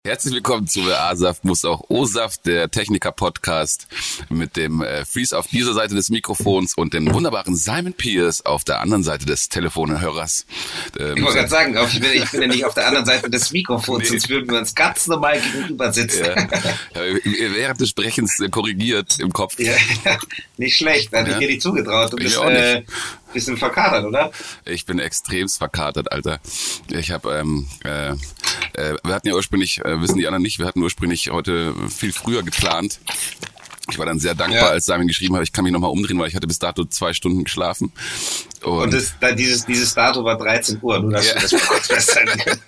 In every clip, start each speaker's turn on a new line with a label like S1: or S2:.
S1: Herzlich willkommen zu A-Saft muss auch O-Saft, der Techniker-Podcast mit dem Fries auf dieser Seite des Mikrofons und dem wunderbaren Simon Pierce auf der anderen Seite des Telefonhörers.
S2: Ich wollte gerade sagen, ich bin ja nicht auf der anderen Seite des Mikrofons, sonst würden wir uns ganz normal gegenüber sitzen.
S1: Ja. Während des Sprechens korrigiert im Kopf.
S2: Ja, nicht schlecht, hätte ich dir nicht zugetraut. Du bist bisschen verkatert, oder?
S1: Ich bin extremst verkatert, Alter. Ich habe, wir hatten ja ursprünglich, wissen die anderen nicht, wir hatten ursprünglich heute viel früher geplant. Ich war dann sehr dankbar, als Simon geschrieben hat, ich kann mich nochmal umdrehen, weil ich hatte bis dato 2 Stunden geschlafen.
S2: Und dieses Dato war 13 Uhr, nur dass wir das mal kurz festhalten können.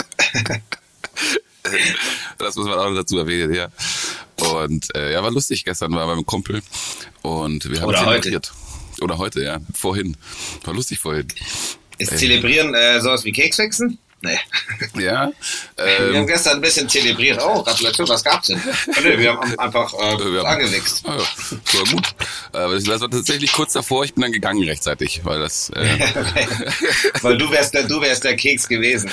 S1: Das muss man auch noch dazu erwähnen, ja. Und war lustig, gestern war beim Kumpel und wir haben zelebriert. Oder heute, ja. Vorhin. War lustig vorhin.
S2: Ist Zelebrieren sowas wie Keksfixen? Nee.
S1: Ja.
S2: Wir haben gestern ein bisschen zelebriert. Oh, Gratulation, was gab's denn? Nee, wir haben einfach angewichst.
S1: Oh, ja, war gut. Aber das war tatsächlich kurz davor, ich bin dann gegangen rechtzeitig, weil das...
S2: Okay. Weil du wärst der Keks gewesen.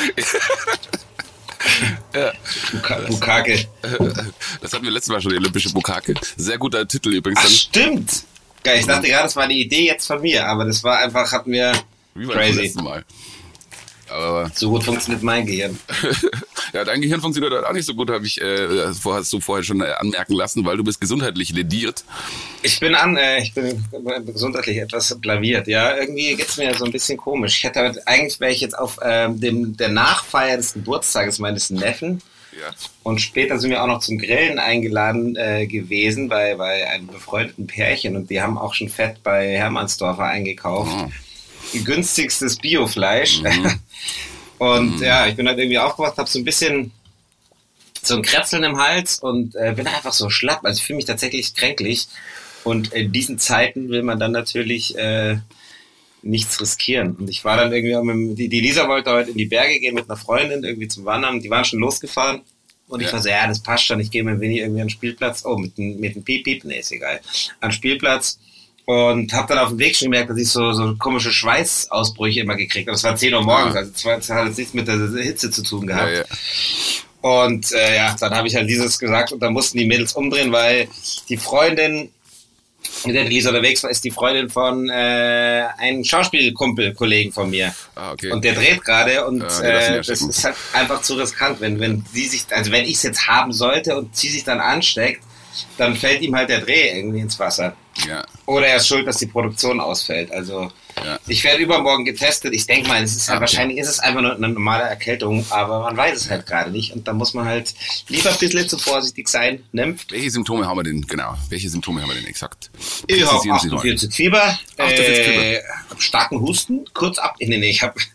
S1: Ja.
S2: Bukake.
S1: Das hatten wir letztes Mal schon, die olympische Bukake. Sehr guter Titel übrigens.
S2: Ach, stimmt. Geil, ich dachte gerade, das war eine Idee jetzt von mir, aber das war einfach, hatten wir
S1: wie war
S2: crazy.
S1: Das letzte Mal. Aber
S2: so gut funktioniert mein Gehirn.
S1: Ja, dein Gehirn funktioniert auch nicht so gut, hast du vorher schon anmerken lassen, weil du bist gesundheitlich lediert.
S2: Ich bin gesundheitlich etwas blaviert, ja. Irgendwie geht's mir so ein bisschen komisch. Eigentlich wäre ich jetzt auf der Nachfeier des Geburtstages meines Neffen.
S1: Ja.
S2: Und später sind wir auch noch zum Grillen eingeladen gewesen bei einem befreundeten Pärchen und die haben auch schon Fett bei Hermannsdorfer eingekauft. Oh. Günstigstes Biofleisch. Mhm. Und ich bin halt irgendwie aufgewacht, habe so ein bisschen so ein Krätzeln im Hals und bin einfach so schlapp. Also ich fühle mich tatsächlich kränklich. Und in diesen Zeiten will man dann natürlich nichts riskieren. Und ich war dann irgendwie, die Lisa wollte heute in die Berge gehen mit einer Freundin, irgendwie zum Wandern. Die waren schon losgefahren. Und ich war so, das passt schon. Ich gehe mit Winnie irgendwie an den Spielplatz. Oh, mit dem Piep, nee, ist egal. An den Spielplatz. Und habe dann auf dem Weg schon gemerkt, dass ich so komische Schweißausbrüche immer gekriegt habe. Das war 10 Uhr morgens, also das hat jetzt nichts mit der Hitze zu tun gehabt. Ja. Und dann habe ich halt dieses gesagt und dann mussten die Mädels umdrehen, weil die Freundin, mit der Lisa unterwegs war, ist die Freundin von einem Schauspielkumpel-Kollegen von mir. Ah, okay. Und der dreht gerade und das ist halt einfach zu riskant, wenn sie sich, also wenn ich es jetzt haben sollte und sie sich dann ansteckt, dann fällt ihm halt der Dreh irgendwie ins Wasser. Ja. Oder er ist schuld, dass die Produktion ausfällt. Also ich werde übermorgen getestet. Ich denke mal, wahrscheinlich ist es einfach nur eine normale Erkältung, aber man weiß es halt gerade nicht. Und da muss man halt lieber ein bisschen zu vorsichtig sein. Ne?
S1: Welche Symptome haben wir denn exakt?
S2: Ich habe 48 Fieber, starken Husten, kurz ab. Nee, ich habe...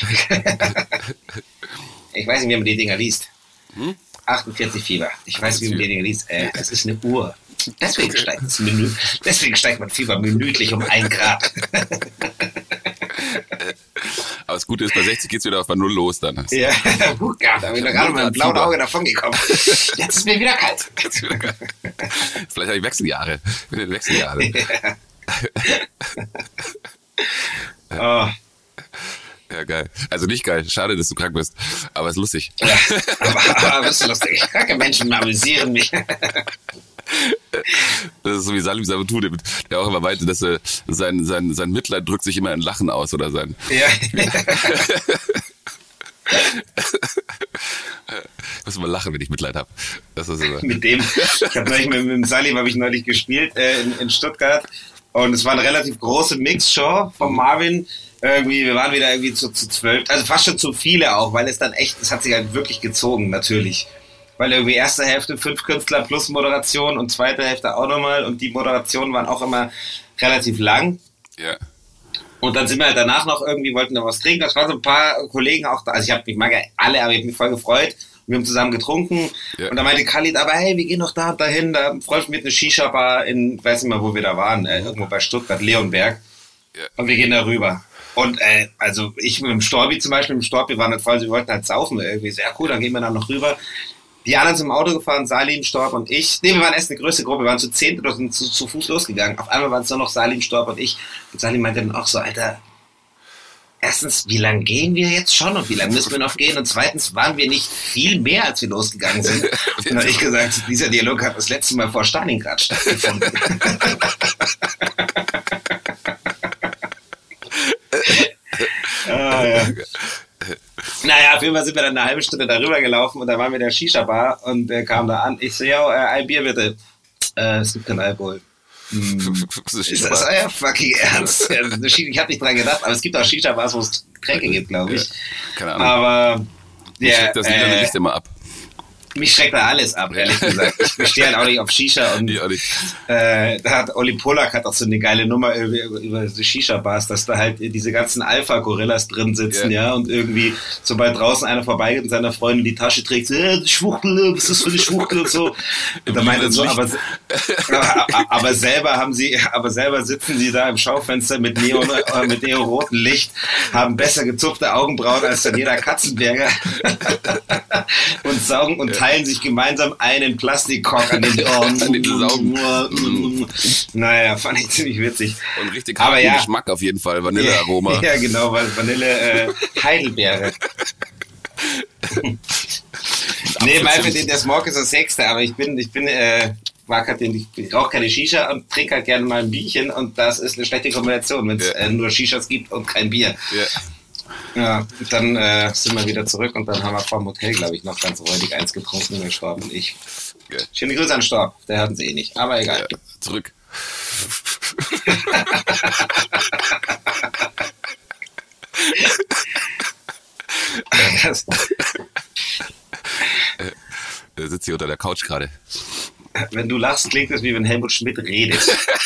S2: Ich weiß nicht, wie man die Dinger liest. 48 Fieber. Ich weiß, wie man die Dinger liest. Das ist eine Uhr. Deswegen steigt mein Fieber minütlich um 1 Grad.
S1: Aber das Gute ist, bei 60 geht's wieder auf bei 0 los dann.
S2: Ja, da bin ich gerade mit einem blauen Auge davon gekommen. Jetzt ist mir wieder kalt.
S1: Vielleicht habe ich Wechseljahre.
S2: Oh.
S1: Ja, geil. Also nicht geil. Schade, dass du krank bist. Aber es ist lustig.
S2: Ja, aber es ist lustig. Kranke Menschen amüsieren mich.
S1: Das ist so wie Salim Sabatou, der auch immer meinte, dass sein Mitleid drückt sich immer in Lachen aus oder sein.
S2: Ja.
S1: Ich muss immer lachen, wenn ich Mitleid habe.
S2: Mit dem Salim habe ich neulich gespielt in Stuttgart und es war eine relativ große Mixshow von Marvin. Wir waren wieder irgendwie zu 12, also fast schon zu viele auch, weil es hat sich halt wirklich gezogen, natürlich. Weil irgendwie erste Hälfte 5 Künstler plus Moderation und zweite Hälfte auch nochmal und die Moderationen waren auch immer relativ lang. Ja. Und dann sind wir halt danach noch wollten noch was trinken, das waren so ein paar Kollegen auch da, also ich mag ja alle, aber ich habe mich voll gefreut. Wir haben zusammen getrunken und da meinte Khalid, aber hey, wir gehen doch da und dahin, da freut mich mit einer Shisha-Bar ich weiß nicht mal, wo wir da waren, irgendwo bei Stuttgart, Leonberg. Ja. Und wir gehen da rüber. Und also ich mit dem Storbi zum Beispiel, wir waren halt voll, wir wollten halt saufen irgendwie, sehr cool, dann gehen wir dann noch rüber. Die anderen sind im Auto gefahren, Salim, Storb und ich. Nee, wir waren erst eine größere Gruppe, wir waren zu 10 oder sind zu Fuß losgegangen. Auf einmal waren es nur noch Salim, Storb und ich. Und Salim meinte dann auch so, Alter, erstens, wie lange gehen wir jetzt schon und wie lange müssen wir noch gehen? Und zweitens, waren wir nicht viel mehr, als wir losgegangen sind? Und dann habe ich gesagt, dieser Dialog hat das letzte Mal vor Stalingrad stattgefunden. Ja. Naja, auf jeden Fall sind wir dann eine halbe Stunde darüber gelaufen und da waren wir in der Shisha-Bar und der kam da an. Ich so, ja, ein Bier bitte. Es gibt keinen Alkohol. Ist das euer fucking Ernst? Ich habe nicht dran gedacht, aber es gibt auch Shisha-Bars, wo es Getränke gibt, glaube ich.
S1: Keine Ahnung.
S2: Aber
S1: mich schreckt das Lied nicht immer ab.
S2: Mich schreckt da alles ab, ehrlich gesagt. Ich stehe halt auch nicht auf Shisha und da hat Olli Polak hat auch so eine geile Nummer über die Shisha-Bars, dass da halt diese ganzen Alpha-Gorillas drin sitzen, ja, und irgendwie sobald draußen einer vorbeigeht und seiner Freundin die Tasche trägt, so, Schwuchtel, was ist das für eine Schwuchtel und so. Und da meint er so, aber selber sitzen sie da im Schaufenster mit neonrotem Licht, haben besser gezupfte Augenbrauen als dann jeder Katzenberger und saugen und teilen sich gemeinsam einen Plastikkork an den
S1: Saugen.
S2: Naja, fand ich ziemlich witzig.
S1: Und richtig harten Geschmack auf jeden Fall, Vanillearoma.
S2: Ja, genau, Vanille Heidelbeere. Nee, weil für den der Smog ist das Sechste, aber ich rauche keine Shisha und trinke halt gerne mal ein Bierchen und das ist eine schlechte Kombination, wenn es nur Shishas gibt und kein Bier. Ja. Ja, dann sind wir wieder zurück und dann haben wir vom Hotel, glaube ich, noch ganz räudig eins getrunken, der Storb und ich. Okay. Schöne Grüße an Storb, der hatten sie eh nicht, aber egal.
S1: Ja, zurück. Der sitzt hier unter der Couch gerade.
S2: Wenn du lachst, klingt es wie wenn Helmut Schmidt redet.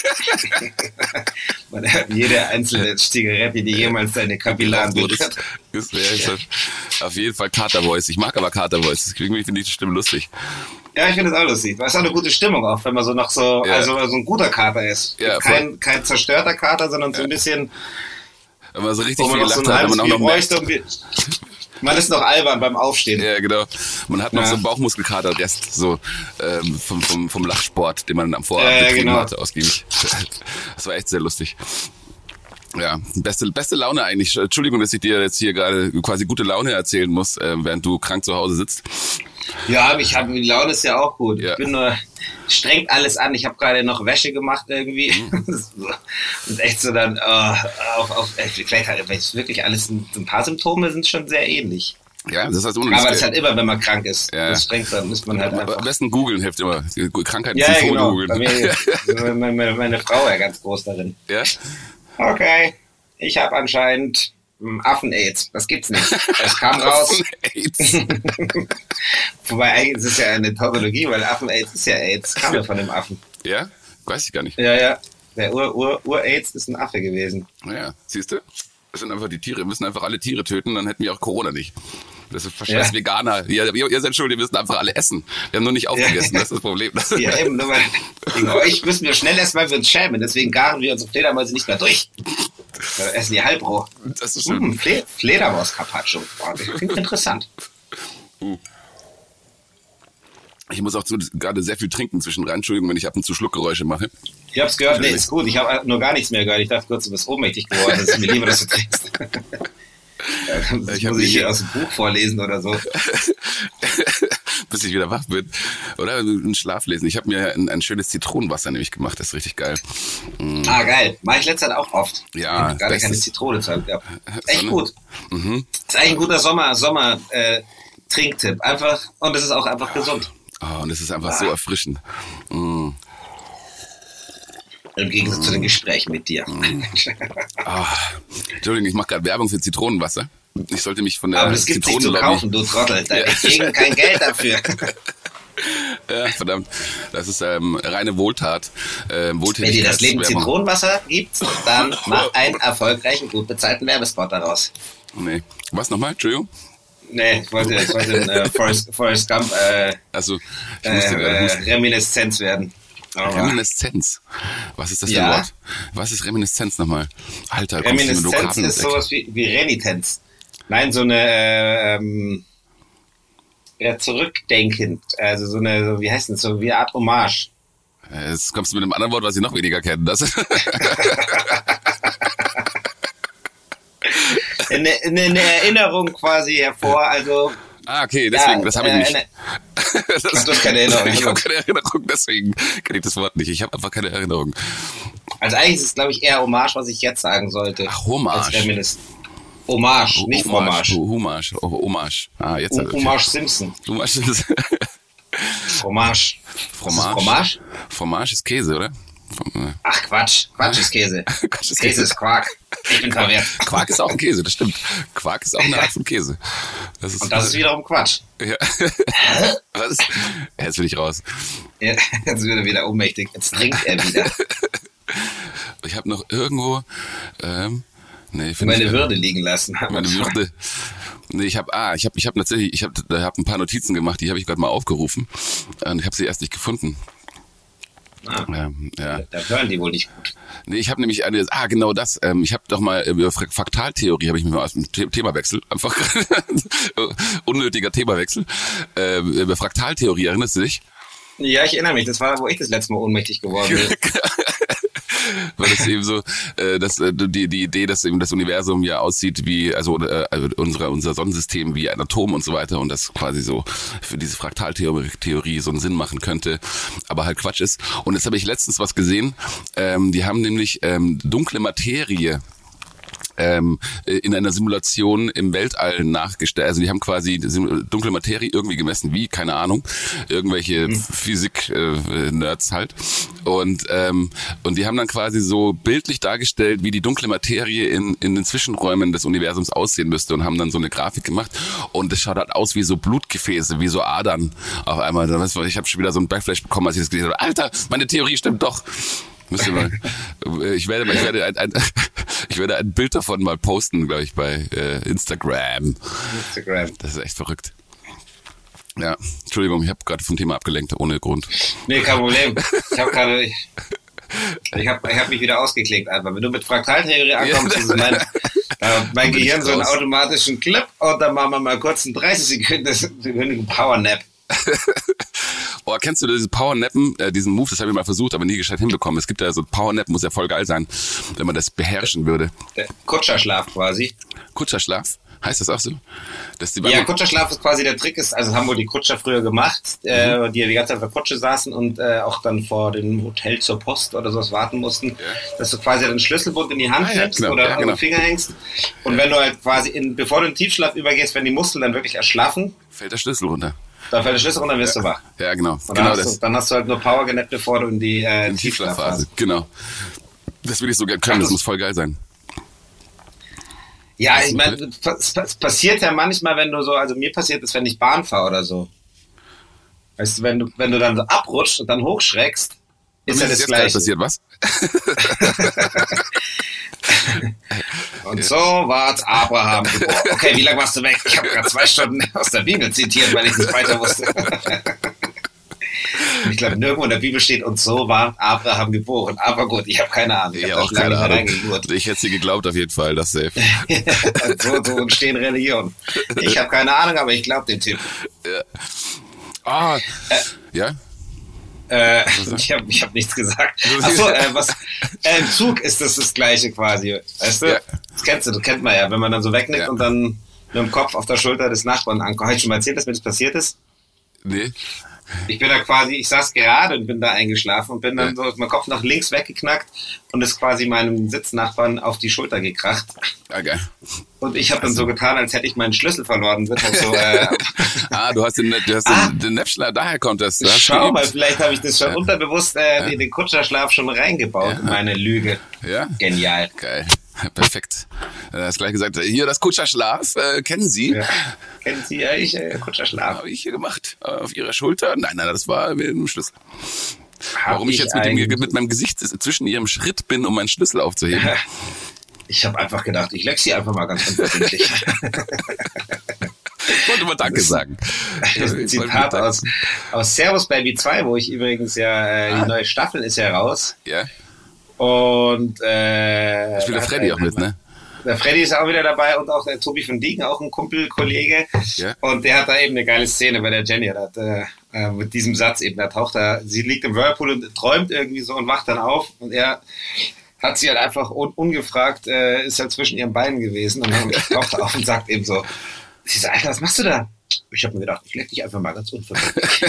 S2: Man hört jede einzelne Zigarette, die jemals deine Kapillaren berührt.
S1: Das auf jeden Fall Carter Voice. Ich mag aber Carter Voice. Irgendwie finde ich die Stimme lustig.
S2: Ja, ich finde das auch lustig. Das ist auch eine gute Stimmung auch, wenn man so noch so, also so ein guter Kater ist. Ja, kein zerstörter Kater, sondern so ein bisschen.
S1: Wenn man so richtig viel gelacht hat, wenn man auch noch merkt.
S2: Man ist noch albern beim Aufstehen.
S1: Ja, genau. Man hat noch so einen Bauchmuskelkater-Rest so vom Lachsport, den man am Vorabend betrieben hatte, ausgiebig. Das war echt sehr lustig. Ja, beste Laune eigentlich. Entschuldigung, dass ich dir jetzt hier gerade quasi gute Laune erzählen muss, während du krank zu Hause sitzt.
S2: Ja, die Laune ist ja auch gut. Ja. Ich bin nur, strengt alles an. Ich habe gerade noch Wäsche gemacht irgendwie. Und echt so dann, vielleicht halt wirklich alles, ein paar Symptome sind schon sehr ähnlich.
S1: Ja, das heißt
S2: aber das ist halt immer, wenn man krank ist. Ja. Das strengt, dann muss man halt einfach.
S1: Am besten googeln hilft immer. Krankheiten googeln.
S2: Meine Frau ja ganz groß darin.
S1: Ja?
S2: Okay, ich habe anscheinend Affen-Aids. Das gibt's nicht. Es kam raus. Wobei eigentlich ist es ja eine Tautologie, weil Affen-Aids ist ja AIDS. Kam ja von dem Affen.
S1: Ja? Weiß ich gar nicht.
S2: Ja. Der Ur-AIDS ist ein Affe gewesen.
S1: Naja, siehst du? Das sind einfach die Tiere. Wir müssen einfach alle Tiere töten, dann hätten wir auch Corona nicht. Das ist scheiß Veganer. Ihr seid schuld, wir müssen einfach alle essen. Wir haben nur nicht aufgegessen, das ist das Problem.
S2: Ja, eben, nur weil wegen euch müssen wir schnell essen, weil wir uns schämen. Deswegen garen wir unsere Fledermäuse nicht mehr durch. Wir essen die halbroh.
S1: Das ist schön.
S2: Fledermaus-Carpaccio. Das klingt interessant.
S1: Ich muss auch gerade sehr viel trinken zwischendrin. Entschuldigung, wenn ich ab und zu Schluckgeräusche mache.
S2: Ich hab's gehört, nee, ist gut. Ich habe nur gar nichts mehr gehört. Ich dachte kurz, du bist ohnmächtig geworden. Das ist mir lieber, dass du trinkst. Ich muss ich hier aus dem Buch vorlesen oder so.
S1: Bis ich wieder wach bin. Oder einen Schlaf lesen. Ich habe mir ein schönes Zitronenwasser nämlich gemacht. Das ist richtig geil.
S2: Ah, geil. Mache ich letzte Zeit auch oft.
S1: Ja.
S2: Gerade keine Zitrone zu haben. Ja. Echt gut. Mhm. Ist eigentlich ein guter Sommer-Trinktipp. Einfach, und es ist auch einfach gesund.
S1: Oh, und es ist einfach so erfrischend. Mm.
S2: Im Gegensatz zu den Gesprächen mit dir.
S1: Entschuldigung, ich mache gerade Werbung für Zitronenwasser. Ich sollte mich von der
S2: Aber das gibt es nicht zu kaufen, du Trottel. Wir kriegen kein Geld dafür.
S1: Ja, verdammt. Das ist reine Wohltat.
S2: Wenn dir das Leben Zitronenwasser gibt, dann mach einen erfolgreichen, gut bezahlten Werbespot daraus.
S1: Nee. Was nochmal? Entschuldigung?
S2: Nee, ich wollte Forrest Gump Reminiszenz werden.
S1: Reminiszenz. Was ist das für ein Wort? Was ist Reminiszenz nochmal? Alter,
S2: Reminiszenz ist sowas wie Renitenz. Nein, so eine zurückdenkend. Also so eine, wie heißt das, so wie eine Art Hommage.
S1: Jetzt kommst du mit einem anderen Wort, was ich noch weniger kenne. Das
S2: eine Erinnerung quasi hervor, also...
S1: Okay, deswegen, das habe ich nicht.
S2: Du hast keine Erinnerung.
S1: Ich habe keine Erinnerung, deswegen kenne ich das Wort nicht. Ich habe einfach keine Erinnerung.
S2: Also eigentlich ist es, glaube ich, eher Hommage, was ich jetzt sagen sollte.
S1: Ach, Hommage.
S2: Hommage, nicht Fromage.
S1: Hommage. Jetzt
S2: Hommage Simpson.
S1: Hommage Simpson.
S2: Fromage.
S1: Fromage? Fromage ist Käse, oder?
S2: Ach Quatsch. Quatsch ist Käse. Käse ist Quark. Ich bin verwirrt.
S1: Quark ist auch ein Käse, das stimmt. Quark ist auch eine Art von Käse.
S2: Und das ist wiederum Quatsch.
S1: Ja. Was? Jetzt will ich raus.
S2: Ja, jetzt wird er wieder ohnmächtig. Jetzt trinkt er wieder.
S1: Ich habe noch irgendwo...
S2: meine Würde liegen lassen.
S1: Meine Würde. Nee, ich habe tatsächlich, ich habe ein paar Notizen gemacht, die habe ich gerade mal aufgerufen und ich habe sie erst nicht gefunden.
S2: Ja. Da hören die wohl nicht gut.
S1: Nee, ich habe nämlich genau das. Ich habe doch mal über Fraktaltheorie, habe ich mir mal aus dem Themawechsel, einfach unnötiger Themawechsel, über Fraktaltheorie, erinnerst du dich?
S2: Ja, ich erinnere mich, das war, wo ich das letzte Mal ohnmächtig geworden bin.
S1: Weil es eben so, die Idee, dass eben das Universum ja aussieht wie, unser Sonnensystem wie ein Atom und so weiter und das quasi so für diese Fraktaltheorie so einen Sinn machen könnte, aber halt Quatsch ist. Und jetzt habe ich letztens was gesehen, die haben nämlich dunkle Materie in einer Simulation im Weltall nachgestellt. Also die haben quasi dunkle Materie irgendwie gemessen, wie, keine Ahnung, irgendwelche Physik-Nerds halt. Und die haben dann quasi so bildlich dargestellt, wie die dunkle Materie in den Zwischenräumen des Universums aussehen müsste und haben dann so eine Grafik gemacht und das schaut halt aus wie so Blutgefäße, wie so Adern auf einmal. Ich habe schon wieder so einen Backflash bekommen, als ich das gelesen habe. Alter, meine Theorie stimmt doch. Müsst ihr mal. Ich werde ein Bild davon mal posten, glaube ich, bei Instagram. Das ist echt verrückt. Ja, Entschuldigung, ich habe gerade vom Thema abgelenkt, ohne Grund.
S2: Nee, kein Problem. Ich hab mich wieder ausgeklickt einfach. Wenn du mit Fraktaltheorie ankommst, ist mein Gehirn so einen automatischen Clip und dann machen wir mal kurz einen 30-sekündigen Powernap.
S1: Oh, kennst du diese Powernappen, diesen Move, das habe ich mal versucht, aber nie gescheit hinbekommen. Es gibt ja so Powernappen, muss ja voll geil sein, wenn man das beherrschen würde.
S2: Der Kutscherschlaf quasi.
S1: Kutscherschlaf? Heißt das auch so?
S2: Kutscherschlaf ist quasi der Trick, das haben wohl die Kutscher früher gemacht, die die ganze Zeit auf der Kutsche saßen und auch dann vor dem Hotel zur Post oder sowas warten mussten, dass du quasi den Schlüsselbund in die Hand nimmst oder an den Finger hängst und wenn du halt quasi, bevor du in den Tiefschlaf übergehst, wenn die Muskeln dann wirklich erschlaffen,
S1: fällt der Schlüssel runter.
S2: Da fällt der Schlüssel runter, dann wirst du wach.
S1: Ja, genau.
S2: Dann hast du halt nur Power genappt, bevor du in die Tiefschlafphase.
S1: Genau. Das will ich so gerne können, das muss voll geil sein.
S2: Ja, ich meine, es passiert ja manchmal, wenn du so, also mir passiert es, wenn ich Bahn fahre oder so. Weißt du, wenn du dann so abrutscht und dann hochschreckst, ist ja das Gleiche.
S1: Passiert was?
S2: Und so ward Abraham geboren. Okay, wie lange warst du weg? Ich habe gerade 2 Stunden aus der Bibel zitiert, weil ich nicht weiter wusste. Ich glaube, nirgendwo in der Bibel steht, und so war Abraham geboren. Aber gut, ich habe keine Ahnung.
S1: Ich habe auch keine Ahnung. Ich hätte sie geglaubt auf jeden Fall, das safe.
S2: so entstehen Religionen. Ich habe keine Ahnung, aber ich glaube dem Typ.
S1: Ja. Ja?
S2: Ich hab nichts gesagt. Achso, im Zug ist das Gleiche quasi. Weißt du? Ja. Das kennt man ja, wenn man dann so wegnickt und dann mit dem Kopf auf der Schulter des Nachbarn ankommt. Habe ich schon mal erzählt, dass mir das passiert ist?
S1: Nee.
S2: Ich bin da quasi, ich saß gerade und bin da eingeschlafen und bin dann so mein Kopf nach links weggeknackt und ist quasi meinem Sitznachbarn auf die Schulter gekracht.
S1: Okay.
S2: Und ich habe dann so getan, als hätte ich meinen Schlüssel verloren. Wird halt so,
S1: du hast den Näpfschler, daher kommt das.
S2: Schau mal, vielleicht habe ich das schon unterbewusst den Kutscherschlaf schon reingebaut in meine Lüge.
S1: Ja.
S2: Genial.
S1: Geil. Perfekt. Du hast gleich gesagt, hier das Kutscherschlaf, kennen Sie?
S2: Ja. Kennen Sie eigentlich Kutscherschlaf?
S1: Habe ich hier gemacht. Auf Ihrer Schulter? Nein, das war mit dem Schlüssel. Warum ich jetzt mit meinem Gesicht zwischen Ihrem Schritt bin, um meinen Schlüssel aufzuheben.
S2: Ich habe einfach gedacht, ich leck Sie einfach mal ganz unverbindlich.
S1: Ich wollte mal Danke sagen.
S2: Das ist ein Zitat aus Servus Baby 2, wo ich übrigens die neue Staffel ist ja raus.
S1: Ja.
S2: Und
S1: da spielt der Freddy auch mit, ne?
S2: Der Freddy ist auch wieder dabei und auch der Tobi von Diegen, auch ein Kollege.
S1: Ja.
S2: Und der hat da eben eine geile Szene bei der Jenny. Mit diesem Satz eben, sie liegt im Whirlpool und träumt irgendwie so und wacht dann auf und er hat sie halt einfach ungefragt, ist halt zwischen ihren Beinen gewesen und dann taucht er auf und sagt eben so, sie sagt, Alter, was machst du da? Ich habe mir gedacht, ich leck dich einfach mal ganz unverbindlich.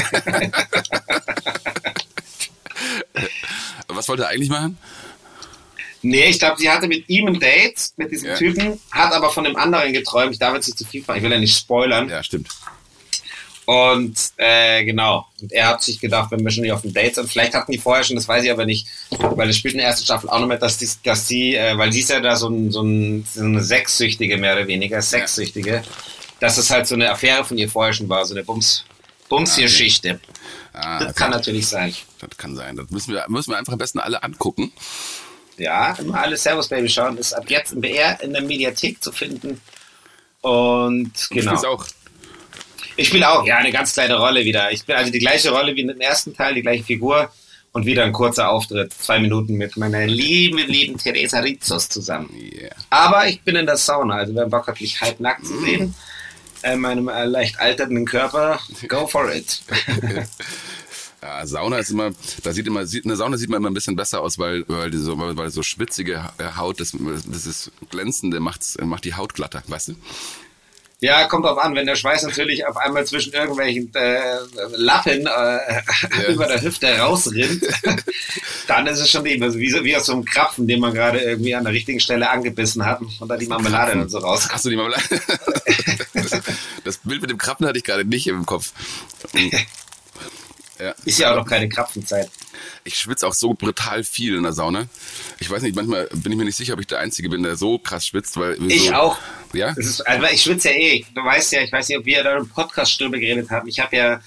S1: Was wollte er eigentlich machen?
S2: Nee, ich glaube, sie hatte mit ihm ein Date, mit diesem Typen, hat aber von dem anderen geträumt. Ich darf jetzt nicht zu viel fahren, ich will ja nicht spoilern.
S1: Ja, stimmt.
S2: Und genau, und er hat sich gedacht, wenn wir schon nicht auf dem Date sind, vielleicht hatten die vorher schon, das weiß ich aber nicht, weil es spielt in der ersten Staffel auch noch mit, dass sie, weil sie ist ja da so eine Sexsüchtige, mehr oder weniger, Sexsüchtige, dass es halt so eine Affäre von ihr vorher schon war, so eine Bumsgeschichte. Das kann natürlich sein.
S1: Das kann sein. Das müssen wir einfach am besten alle angucken.
S2: Ja, immer alle Servus Baby schauen. Ist ab jetzt im BR in der Mediathek zu finden. Und genau.
S1: Du spielst auch.
S2: Ich spiele auch, ja, eine ganz kleine Rolle wieder. Ich bin also die gleiche Rolle wie im ersten Teil, die gleiche Figur. Und wieder ein kurzer Auftritt, 2 Minuten mit meiner lieben Teresa Rizos zusammen. Yeah. Aber ich bin in der Sauna, also wer Bock hat, mich halbnackt zu sehen, meinem leicht alternden Körper, go for it.
S1: Ja, Sauna ist immer, in der Sauna sieht man immer ein bisschen besser aus, weil so schwitzige Haut, das ist glänzende, macht die Haut glatter, weißt du?
S2: Ja, kommt drauf an, wenn der Schweiß natürlich auf einmal zwischen irgendwelchen Lappen über der Hüfte rausrinnt, dann ist es schon wie aus so einem Krapfen, den man gerade irgendwie an der richtigen Stelle angebissen hat und da die Marmelade dann so raus.
S1: Hast du die Marmelade? Das Bild mit dem Krapfen hatte ich gerade nicht im Kopf.
S2: Ja. Ist ja auch noch keine Krapfenzeit.
S1: Ich schwitze auch so brutal viel in der Sauna. Ich weiß nicht, manchmal bin ich mir nicht sicher, ob ich der Einzige bin, der so krass schwitzt.
S2: Ich auch.
S1: Ja?
S2: Also ich schwitze ja eh. Du weißt ja, ich weiß nicht, ob wir da im Podcast drüber geredet haben. Ich habe ja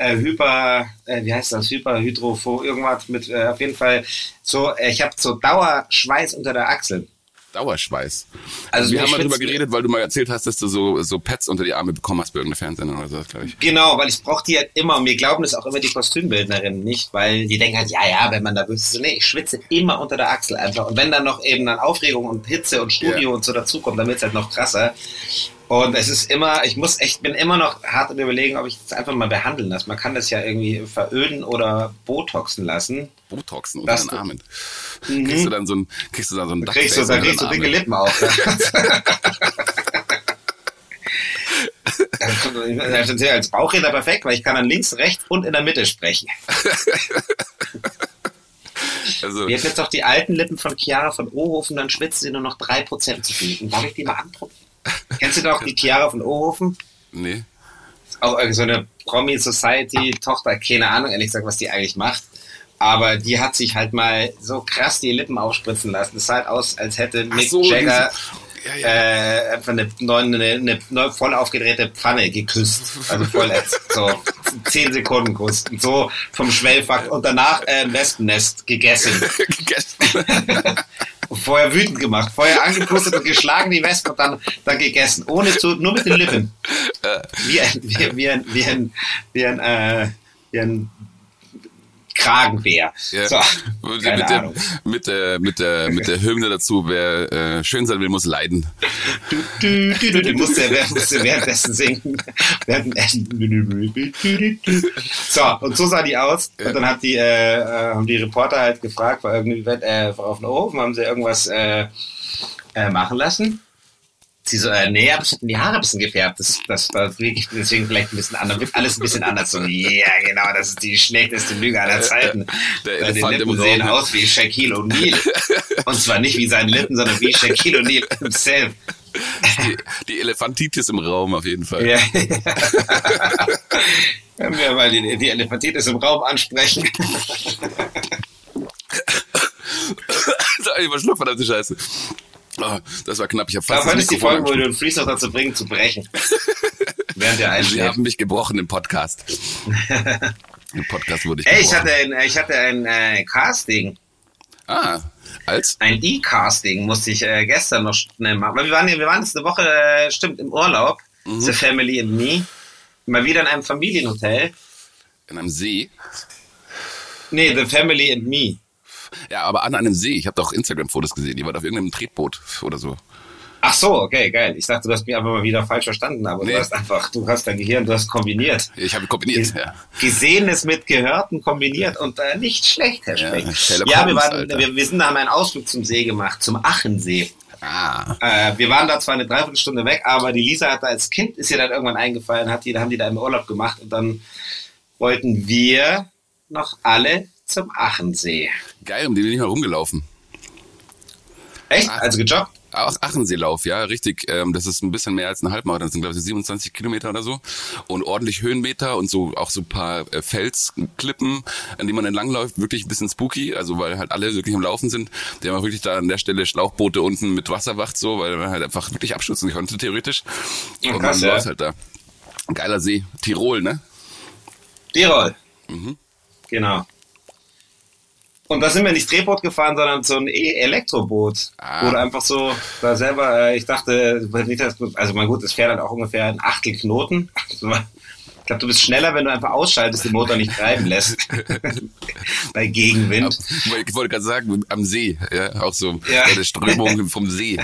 S2: Hyperhydropho, irgendwas mit, auf jeden Fall so, ich habe so Dauerschweiß unter der Achsel.
S1: Dauerschweiß.
S2: Also
S1: wir haben mal drüber geredet, weil du mal erzählt hast, dass du so Pads unter die Arme bekommen hast bei irgendeiner Fernsehen oder so, glaube ich.
S2: Genau, weil ich brauche die halt immer und mir glauben das auch immer die Kostümbildnerinnen nicht, weil die denken halt, ja, wenn man da wüsste, nee, ich schwitze immer unter der Achsel einfach und wenn dann noch eben dann Aufregung und Hitze und Studio und so dazukommt, dann wird es halt noch krasser. Und es ist immer, bin immer noch hart am Überlegen, ob ich das einfach mal behandeln lasse. Man kann das ja irgendwie veröden oder botoxen lassen.
S1: Botoxen unter den Armen. Kriegst du dann so ein
S2: Da kriegst du dicke Lippen auch. Das ist ja als Bauchredner perfekt, weil ich kann dann links, rechts und in der Mitte sprechen.
S1: Also,
S2: wir hatten jetzt auch die alten Lippen von Chiara von Ohofen, dann schwitzen sie nur noch 3% zu viel. Und darf ich die mal anprobieren? Kennst du doch die Chiara von Ohofen?
S1: Nee.
S2: Auch so eine Promi-Society-Tochter, keine Ahnung, ehrlich gesagt, was die eigentlich macht. Aber die hat sich halt mal so krass die Lippen aufspritzen lassen. Es sah halt aus, als hätte Mick Jagger einfach eine voll aufgedrehte Pfanne geküsst. Also voll so 10 Sekunden Kuss. Und so vom Schwellfakt. Und danach ein Wespennest gegessen. Vorher wütend gemacht, vorher angepustet und geschlagen die Wespe und dann gegessen. Nur mit den Lippen. Wie ein Kragenbär.
S1: Ja.
S2: So,
S1: mit der Hymne dazu, wer schön sein will, muss leiden.
S2: Du musst ja währenddessen singen. So, und so sah die aus. Und dann haben die Reporter halt gefragt, war irgendwie auf den Ofen, haben sie irgendwas machen lassen. Sie so, nee, aber ich hatte die Haare ein bisschen gefärbt. Das war wirklich, deswegen vielleicht ein bisschen anders. Wird alles ein bisschen anders. So, ja, genau, das ist die schlechteste Lüge aller Zeiten.
S1: Der Elefant
S2: die Lippen sehen aus wie Shaquille O'Neal. Und zwar nicht wie seine Lippen, sondern wie Shaquille O'Neal himself.
S1: Die Elefantitis im Raum auf jeden Fall.
S2: Ja. Wenn wir mal die Elefantitis im Raum ansprechen.
S1: Ich war Schluck, verdammte Scheiße. Oh, das war knapp. Ich habe fast.
S2: Heute ist die Folge, wo du den Freeze noch dazu bringen, zu brechen. Während der einschläft.
S1: Sie haben mich gebrochen im Podcast. Im Podcast wurde ich
S2: gebrochen. Ich hatte ein Casting.
S1: Als?
S2: Ein E-Casting musste ich gestern noch schnell machen. Weil wir waren jetzt eine Woche, stimmt, im Urlaub. The Family and Me. Mal wieder in einem Familienhotel.
S1: In einem See?
S2: Nee, The Family and Me.
S1: Ja, aber an einem See. Ich habe doch Instagram-Fotos gesehen. Die war auf irgendeinem Tretboot oder so.
S2: Ach so, okay, geil. Ich dachte, du hast mich einfach mal wieder falsch verstanden, aber
S1: Nee.
S2: du hast dein Gehirn, du hast kombiniert.
S1: Ich habe kombiniert, ja.
S2: Gesehenes mit Gehörten kombiniert und nicht schlecht, Herr Speck.
S1: Sherlock
S2: Ja,
S1: Holmes, Alter.
S2: haben einen Ausflug zum See gemacht, zum Achensee. Wir waren da zwar eine Dreiviertelstunde weg, aber die Lisa hat da als Kind, ist ihr dann irgendwann eingefallen, haben die da im Urlaub gemacht und dann wollten wir noch alle zum Achensee.
S1: Geil, um den bin ich mal rumgelaufen.
S2: Echt? Also gejoggt?
S1: Auch Achenseelauf, ja, richtig. Das ist ein bisschen mehr als ein Halbmarathon. Das sind, glaube ich, 27 Kilometer oder so. Und ordentlich Höhenmeter und so auch so ein paar Felsklippen, an denen man entlangläuft. Wirklich ein bisschen spooky, also weil halt alle wirklich am Laufen sind. Die haben auch wirklich da an der Stelle Schlauchboote unten mit Wasserwacht so, weil man halt einfach wirklich abstürzen konnte, theoretisch. Und
S2: krass,
S1: man
S2: ja.
S1: läuft halt da. Geiler See. Tirol, ne?
S2: Tirol. Genau. Und da sind wir nicht Drehboot gefahren, sondern so ein Elektroboot. Wo du einfach so da selber, ich dachte, nicht, also mein gut, das fährt halt auch ungefähr ein Achtel Knoten. Ich glaube, du bist schneller, wenn du einfach ausschaltest, den Motor nicht treiben lässt. Bei Gegenwind.
S1: Ich wollte gerade sagen, am See, ja, auch so
S2: Ja.
S1: bei der Strömung vom See.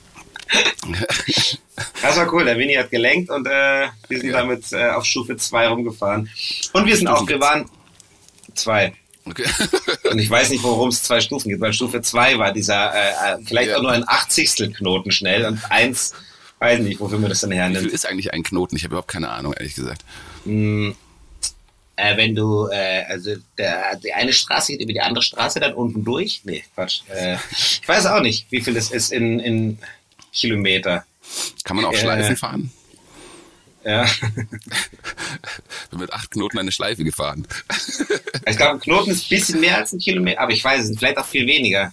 S2: Das war cool, der Winnie hat gelenkt und wir sind damit auf Stufe 2 rumgefahren. Und wir waren 2.
S1: Okay.
S2: Und ich weiß nicht, worum es 2 Stufen gibt, weil Stufe 2 war dieser, vielleicht auch nur ein 80stel Knoten schnell und 1, weiß nicht, wofür man das dann
S1: Wie viel
S2: hernimmt.
S1: ist eigentlich ein Knoten? Ich habe überhaupt keine Ahnung, ehrlich gesagt.
S2: Wenn du, die eine Straße geht über die andere Straße dann unten durch. Nee, Quatsch. Ich weiß auch nicht, wie viel das ist in Kilometer.
S1: Kann man auch Schleifen fahren?
S2: Ja.
S1: Bin mit 8 Knoten eine Schleife gefahren.
S2: Ich glaube, ein Knoten ist ein bisschen mehr als ein Kilometer, aber ich weiß es nicht, vielleicht auch viel weniger.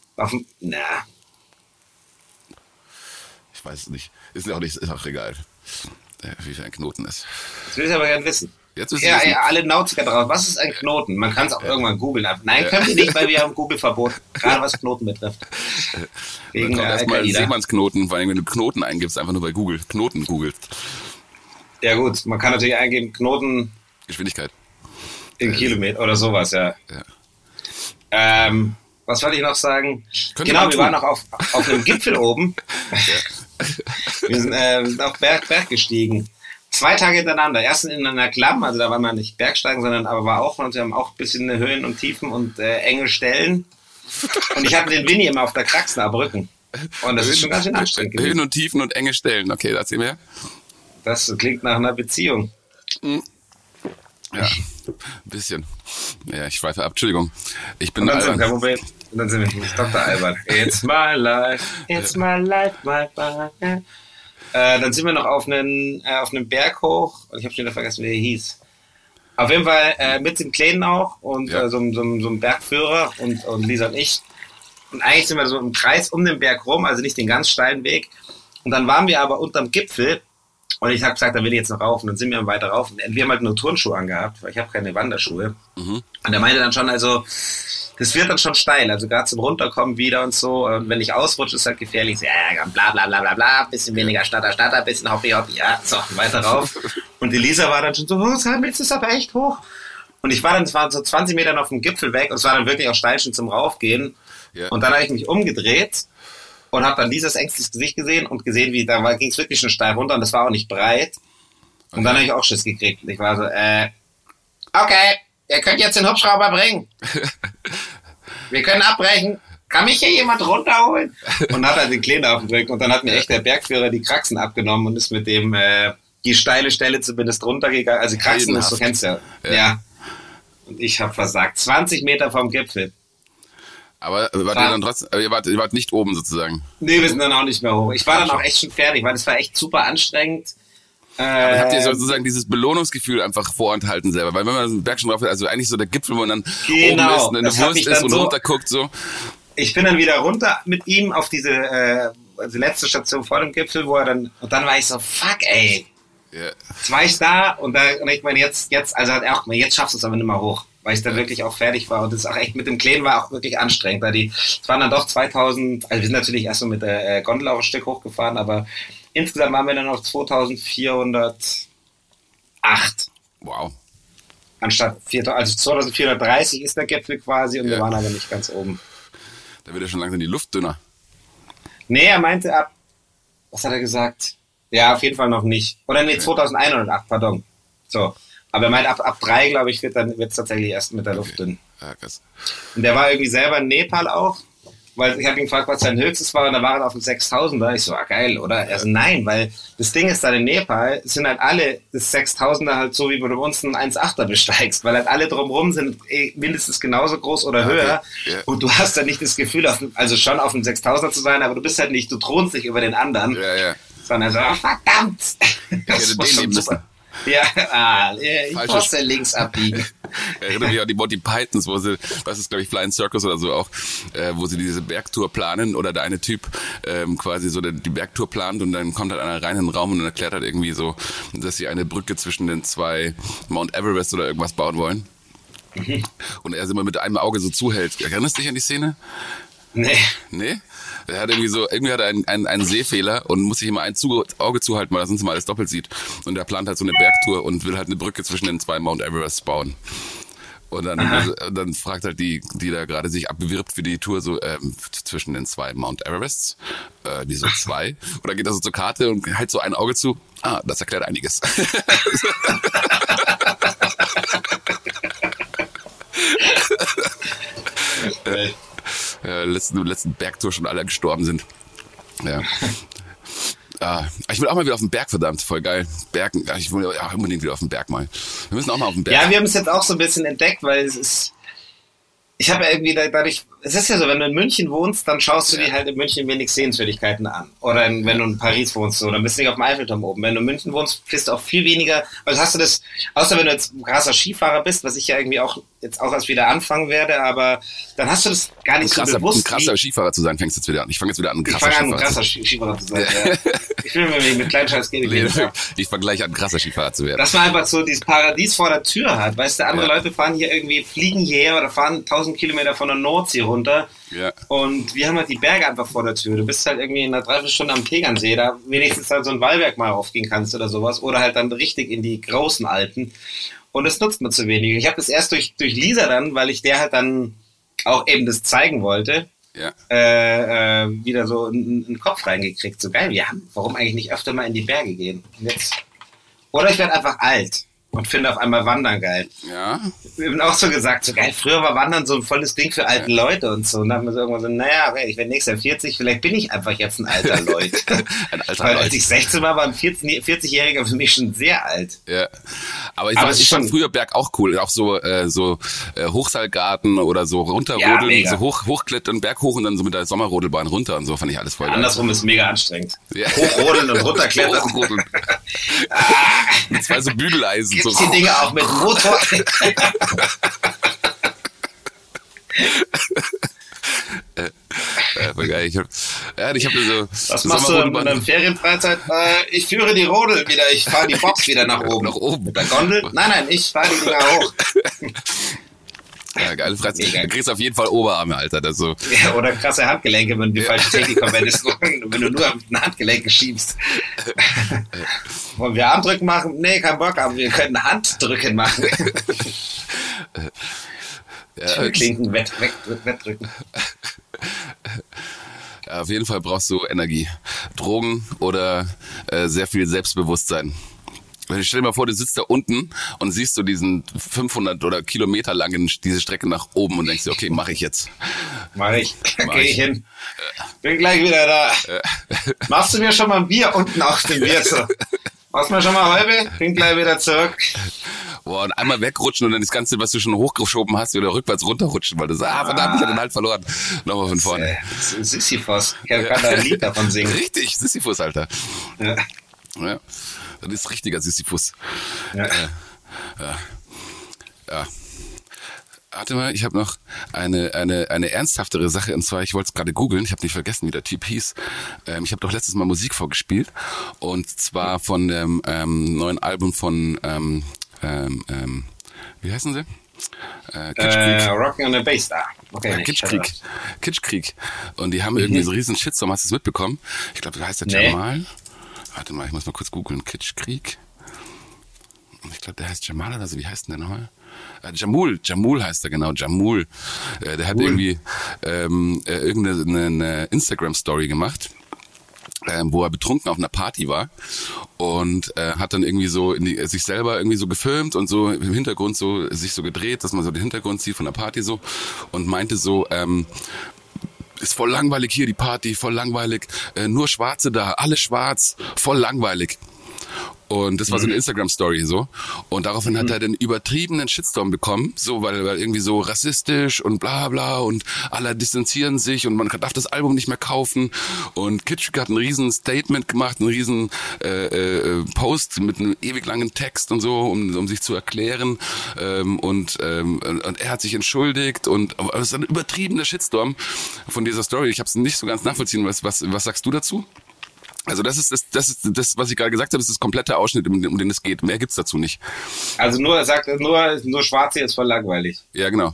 S1: Ich weiß es nicht. Ist auch egal, wie viel ein Knoten ist.
S2: Das will ich aber gerne wissen.
S1: Jetzt ist
S2: Ja, alle Nautiker drauf. Was ist ein Knoten? Man kann es auch irgendwann googeln. Nein, können wir nicht, weil wir haben Google-Verbot. Gerade was Knoten betrifft. Wegen
S1: kommt erstmal ein
S2: Al-Qaida.
S1: Seemannsknoten, vor allem wenn du Knoten eingibst, einfach nur bei Google. Knoten googelst.
S2: Ja gut, man kann natürlich eingeben, Knoten
S1: Geschwindigkeit.
S2: in Kilometer oder sowas, ja.
S1: Ja.
S2: Was wollte ich noch sagen?
S1: Könnte
S2: Genau,
S1: man
S2: wir
S1: tun.
S2: waren noch auf einem Gipfel oben. Wir sind auf Berg gestiegen. 2 Tage hintereinander. Erst in einer Klamm, also da war man nicht Bergsteigen, sondern aber und wir haben auch ein bisschen Höhen und Tiefen und enge Stellen. Und ich hatte den Winnie immer auf der Kraxen am Rücken. Und das ist schon ganz schön anstrengend gewesen.
S1: Höhen und Tiefen und enge Stellen. Okay, erzähl mir.
S2: Das klingt nach einer Beziehung.
S1: Ja, ein bisschen. Ja, ich schweife ab. Entschuldigung. Ich bin
S2: Und dann sind wir,
S1: albern.
S2: und dann sind wir Dr. Albert. It's my life, my life. Dann sind wir noch auf einen Berg hoch. Und ich habe schon wieder vergessen, wie der hieß. Auf jeden Fall mit dem Kleinen auch und
S1: Ja.
S2: so einem Bergführer und Lisa und ich. Und eigentlich sind wir so im Kreis um den Berg rum, also nicht den ganz steilen Weg. Und dann waren wir aber unterm Gipfel. Und ich habe gesagt, da will ich jetzt noch rauf. Und dann sind wir weiter rauf. Und wir haben halt nur Turnschuhe angehabt, weil ich habe keine Wanderschuhe. Und er meinte dann schon, also, das wird dann schon steil. Also gerade zum Runterkommen wieder und so. Und wenn ich ausrutsche, ist halt gefährlich. So, ja, bla bla bla bla bla. Bisschen weniger Statter, bisschen Hoppi. Ja, so, weiter rauf. Und die Lisa war dann schon so, oh, Sam, jetzt ist aber echt hoch. Und es waren so 20 Meter auf dem Gipfel weg. Und es war dann wirklich auch steil schon zum Raufgehen.
S1: Ja.
S2: Und dann habe ich mich umgedreht. Und habe dann dieses ängstliches Gesicht gesehen und gesehen, wie da ging es wirklich schon steil runter und das war auch nicht breit. Und dann habe ich auch Schiss gekriegt. Und ich war so, okay, ihr könnt jetzt den Hubschrauber bringen. Wir können abbrechen. Kann mich hier jemand runterholen? Und hat halt den Kleinen auf dem Rücken. Und dann hat mir echt der Bergführer die Kraxen abgenommen und ist mit dem die steile Stelle zumindest runtergegangen. Also die Kraxen, das du kennst ja. Ja. Und ich habe versagt. 20 Meter vom Gipfel.
S1: Aber wart ihr dann trotzdem, ihr wart nicht oben sozusagen.
S2: Nee, wir sind dann auch nicht mehr hoch. Ich war dann auch echt schon fertig, weil das war echt super anstrengend.
S1: Aber habt ihr sozusagen dieses Belohnungsgefühl einfach vorenthalten selber? Weil wenn man einen Berg schon drauf ist, also eigentlich so der Gipfel, wo man dann
S2: Genau,
S1: oben ist und eine
S2: das hat
S1: Wurst
S2: mich
S1: ist
S2: dann
S1: und
S2: so-
S1: runterguckt so.
S2: Ich bin dann wieder runter mit ihm auf diese also letzte Station vor dem Gipfel, wo er dann, und dann war ich so, fuck ey.
S1: Ja.
S2: Jetzt war ich da und ich meine, jetzt, also hat er auch gemeint, jetzt schaffst du es aber nicht mehr hoch, weil ich dann wirklich auch fertig war und das auch echt mit dem Kleinen war auch wirklich anstrengend, weil es waren dann doch 2000, also wir sind natürlich erst so mit der Gondel auch ein Stück hochgefahren, aber insgesamt waren wir dann auf 2408
S1: Wow.
S2: anstatt 4000, also 2430 ist der Gipfel quasi und wir waren aber nicht ganz oben.
S1: Da wird ja schon langsam die Luft dünner.
S2: Nee, er meinte ab Was hat er gesagt? Ja, auf jeden Fall noch nicht. Oder nee, 2108, pardon. So. Aber er meint, ab 3, glaube ich, wird es tatsächlich erst mit der Luft dünn.
S1: Ja, krass.
S2: Und der war irgendwie selber in Nepal auch, weil ich habe ihn gefragt, was sein höchstes war, und da war er auf dem 6000er. Ich so, geil, oder? Also nein, weil das Ding ist, da in Nepal sind halt alle das 6000er halt so, wie wenn du bei uns einen 1,8er besteigst, weil halt alle drumherum sind mindestens genauso groß oder höher.
S1: Okay. Yeah.
S2: Und du hast dann nicht das Gefühl, also schon auf dem 6000er zu sein, aber du bist halt nicht, du thronst nicht über den anderen.
S1: Ja.
S2: Sondern so, verdammt!
S1: Das war schon super.
S2: Ja, ich musste links abbiegen.
S1: Erinnere mich an die Monty Pythons, wo sie, das ist glaube ich Flying Circus oder so auch, wo sie diese Bergtour planen oder der eine Typ quasi so die Bergtour plant und dann kommt halt einer rein in den Raum und dann erklärt halt irgendwie so, dass sie eine Brücke zwischen den zwei Mount Everest oder irgendwas bauen wollen. Mhm. Und er immer mit einem Auge so zuhält. Erinnerst du dich an die Szene? Nee? Er hat irgendwie hat er einen Sehfehler und muss sich immer ein Auge zuhalten, weil er sonst mal alles doppelt sieht. Und er plant halt so eine Bergtour und will halt eine Brücke zwischen den zwei Mount Everests bauen. Und dann fragt halt die da gerade sich abbewirbt für die Tour so, zwischen den zwei Mount Everests, wieso 2? Oder geht er so zur Karte und hält so ein Auge zu? Das erklärt einiges. Letzten Bergtour schon alle gestorben sind. Ja. Ich will auch mal wieder auf den Berg, verdammt, voll geil. Bergen, ich will auch unbedingt wieder auf den Berg mal. Wir müssen auch mal auf den Berg.
S2: Ja, wir haben es jetzt auch so ein bisschen entdeckt, weil ich habe ja irgendwie dadurch, es ist ja so, wenn du in München wohnst, dann schaust du dir halt in München wenig Sehenswürdigkeiten an. Oder wenn du in Paris wohnst, so, dann bist du nicht auf dem Eiffelturm oben. Wenn du in München wohnst, bist du auch viel weniger, also hast du das, außer wenn du jetzt ein krasser Skifahrer bist, was ich ja irgendwie auch jetzt erst wieder anfangen werde, aber dann hast du das gar nicht so bewusst.
S1: Ein krasser Skifahrer zu sein, fängst du jetzt wieder an. Ich fange jetzt wieder an, ein
S2: krasser Skifahrer zu sein. Ja. Ich will mir mit kleinen Scheiß geben.
S1: Ich fange gleich an, ein krasser Skifahrer zu werden.
S2: Dass man einfach so dieses Paradies vor der Tür hat. Weißt du, andere Leute fahren hier irgendwie, fliegen hierher oder fahren 1000 Kilometer von der Nordsee runter.
S1: Ja.
S2: Und wir haben halt die Berge einfach vor der Tür. Du bist halt irgendwie in einer Dreiviertelstunde am Tegernsee, da wenigstens halt so ein Wallberg mal raufgehen kannst oder sowas. Oder halt dann richtig in die großen Alpen. Und das nutzt man zu wenig. Ich habe das erst durch Lisa dann, weil ich der halt dann auch eben das zeigen wollte, wieder so einen Kopf reingekriegt. So geil, warum eigentlich nicht öfter mal in die Berge gehen? Oder ich werde einfach alt und finde auf einmal Wandern geil.
S1: Ja.
S2: Wir haben auch so gesagt, so geil, früher war Wandern so ein volles Ding für alte Leute und so. Und dann haben wir so irgendwann so, naja, ich werde nächstes Jahr 40, vielleicht bin ich einfach jetzt ein alter Leut. Weil als ich 16 war ein 40-Jähriger für mich schon sehr alt.
S1: Ja. Aber ich fand früher Berg auch cool. Auch so Hochseilgarten oder so runterrodeln, so hochklettern, Berg hoch und dann so mit der Sommerrodelbahn runter und so, fand ich alles voll geil.
S2: Andersrum ist mega anstrengend. Ja. Hochrodeln und runterklettern.
S1: Hochrodeln. Das war so Bügeleisen.
S2: Gibt's die Dinge auch mit Motor?
S1: War geil. Ich hab so.
S2: Was machst du in der Ferienfreizeit? Ich führe die Rodel wieder. Ich fahre die Box wieder nach oben.
S1: Nach oben.
S2: Mit der Gondel? Nein, ich fahre die Dinger hoch.
S1: Ja, geile Freizeit. Du kriegst auf jeden Fall Oberarme, Alter. Das so.
S2: Ja, oder krasse Handgelenke, wenn du die falsche Technik verwendest, wenn du nur mit den Handgelenken schiebst. Wollen wir Armdrücken machen? Nee, kein Bock, aber wir können Handdrücken machen. Türklinken wegdrücken.
S1: Ja, auf jeden Fall brauchst du Energie. Drogen oder sehr viel Selbstbewusstsein. Stell dir mal vor, du sitzt da unten und siehst du diesen 500 oder Kilometer langen, diese Strecke nach oben und denkst dir, okay, mache ich jetzt.
S2: Geh ich hin. Bin gleich wieder da. Machst du mir schon mal ein Bier unten auf dem Bier? Machst du mir schon mal halbe? Bin gleich wieder zurück.
S1: Boah, und einmal wegrutschen und dann das Ganze, was du schon hochgeschoben hast, wieder rückwärts runterrutschen, weil du sagst, verdammt, ich hab den Halt verloren. Nochmal von vorne.
S2: Sisyphos. Ich kann da ein Lied davon singen.
S1: Richtig, Sisyphus, Alter.
S2: Ja.
S1: Das ist richtiger Sisyphus.
S2: Ja.
S1: Warte mal, ich habe noch eine ernsthaftere Sache, und zwar, ich wollte es gerade googeln, ich habe nicht vergessen, wie der Typ hieß. Ich habe doch letztes Mal Musik vorgespielt, und zwar von dem neuen Album von, wie heißen sie?
S2: Kitschkrieg. Rockin' on the Bass. Okay,
S1: Kitschkrieg. Und die haben irgendwie so einen riesen Shitstorm, hast du es mitbekommen? Ich glaube, da heißt der Jamal. Warte mal, ich muss mal kurz googeln. Kitschkrieg. Ich glaube, der heißt Jamal oder so. Wie heißt denn der nochmal? Jamul heißt er, genau. Jamul. Der hat irgendwie irgendeine Instagram-Story gemacht. wo er betrunken auf einer Party war und hat dann irgendwie so sich selber irgendwie so gefilmt und so im Hintergrund so sich so gedreht, dass man so den Hintergrund sieht von der Party so und meinte so, ist voll langweilig hier die Party, voll langweilig, nur Schwarze da, alle schwarz, voll langweilig. Und das war so eine Instagram-Story so. Und daraufhin hat er den übertriebenen Shitstorm bekommen, so weil irgendwie so rassistisch und bla bla und alle distanzieren sich und man darf das Album nicht mehr kaufen. Und Kitschk hat ein riesen Statement gemacht, einen riesen Post mit einem ewig langen Text und so, um sich zu erklären. Und er hat sich entschuldigt und es ist ein übertriebener Shitstorm von dieser Story. Ich habe es nicht so ganz nachvollziehen. Was sagst du dazu? Also das ist das, was ich gerade gesagt habe, das ist das komplette Ausschnitt, um den es geht. Mehr gibt's dazu nicht.
S2: Also nur Schwarze ist voll langweilig.
S1: Ja, genau.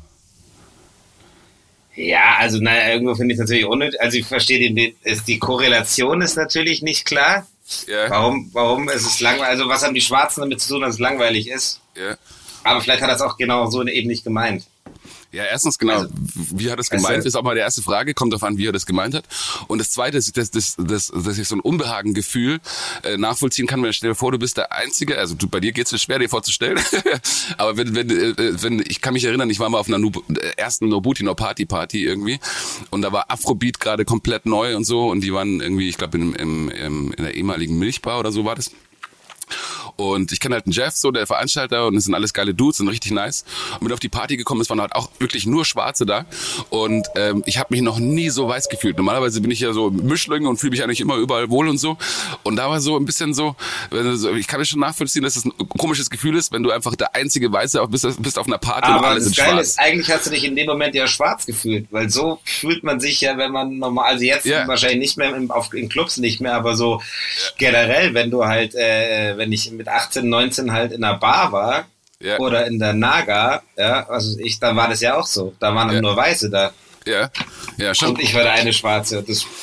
S2: Ja, also irgendwo finde ich es natürlich unnötig. Also ich verstehe die Korrelation ist natürlich nicht klar.
S1: Ja.
S2: Warum ist es langweilig? Also was haben die Schwarzen damit zu tun, dass es langweilig ist?
S1: Ja.
S2: Aber vielleicht hat er es auch genau so eben nicht gemeint.
S1: Ja, erstens genau, also, wie hat er es gemeint, ist auch mal die erste Frage, kommt darauf an, wie er das gemeint hat. Und das Zweite ist, dass ich so ein Unbehagengefühl nachvollziehen kann, wenn stell dir vor, du bist der Einzige, also bei dir geht's schwer, dir vorzustellen, aber wenn ich kann mich erinnern, ich war mal auf einer ersten Nobuti No Party irgendwie und da war Afrobeat gerade komplett neu und so und die waren irgendwie, ich glaube in der ehemaligen Milchbar oder so war das. Und ich kenne halt einen Jeff, so der Veranstalter, und es sind alles geile Dudes, sind richtig nice. Und bin auf die Party gekommen, es waren halt auch wirklich nur Schwarze da. Und ich habe mich noch nie so weiß gefühlt. Normalerweise bin ich ja so Mischling und fühle mich eigentlich immer überall wohl und so. Und da war so ein bisschen so, ich kann es schon nachvollziehen, dass es ein komisches Gefühl ist, wenn du einfach der einzige Weiße bist auf einer Party und alles ist schwarz. Aber das Geile ist,
S2: eigentlich hast du dich in dem Moment ja schwarz gefühlt, weil so fühlt man sich ja, wenn man normal, also jetzt wahrscheinlich nicht mehr in Clubs nicht mehr, aber so generell, wenn du halt, wenn ich mit 18, 19 halt in einer Bar war oder in der Naga, dann war das ja auch so. Da waren dann nur Weiße da.
S1: Ja, schon.
S2: Und ich war der eine Schwarze.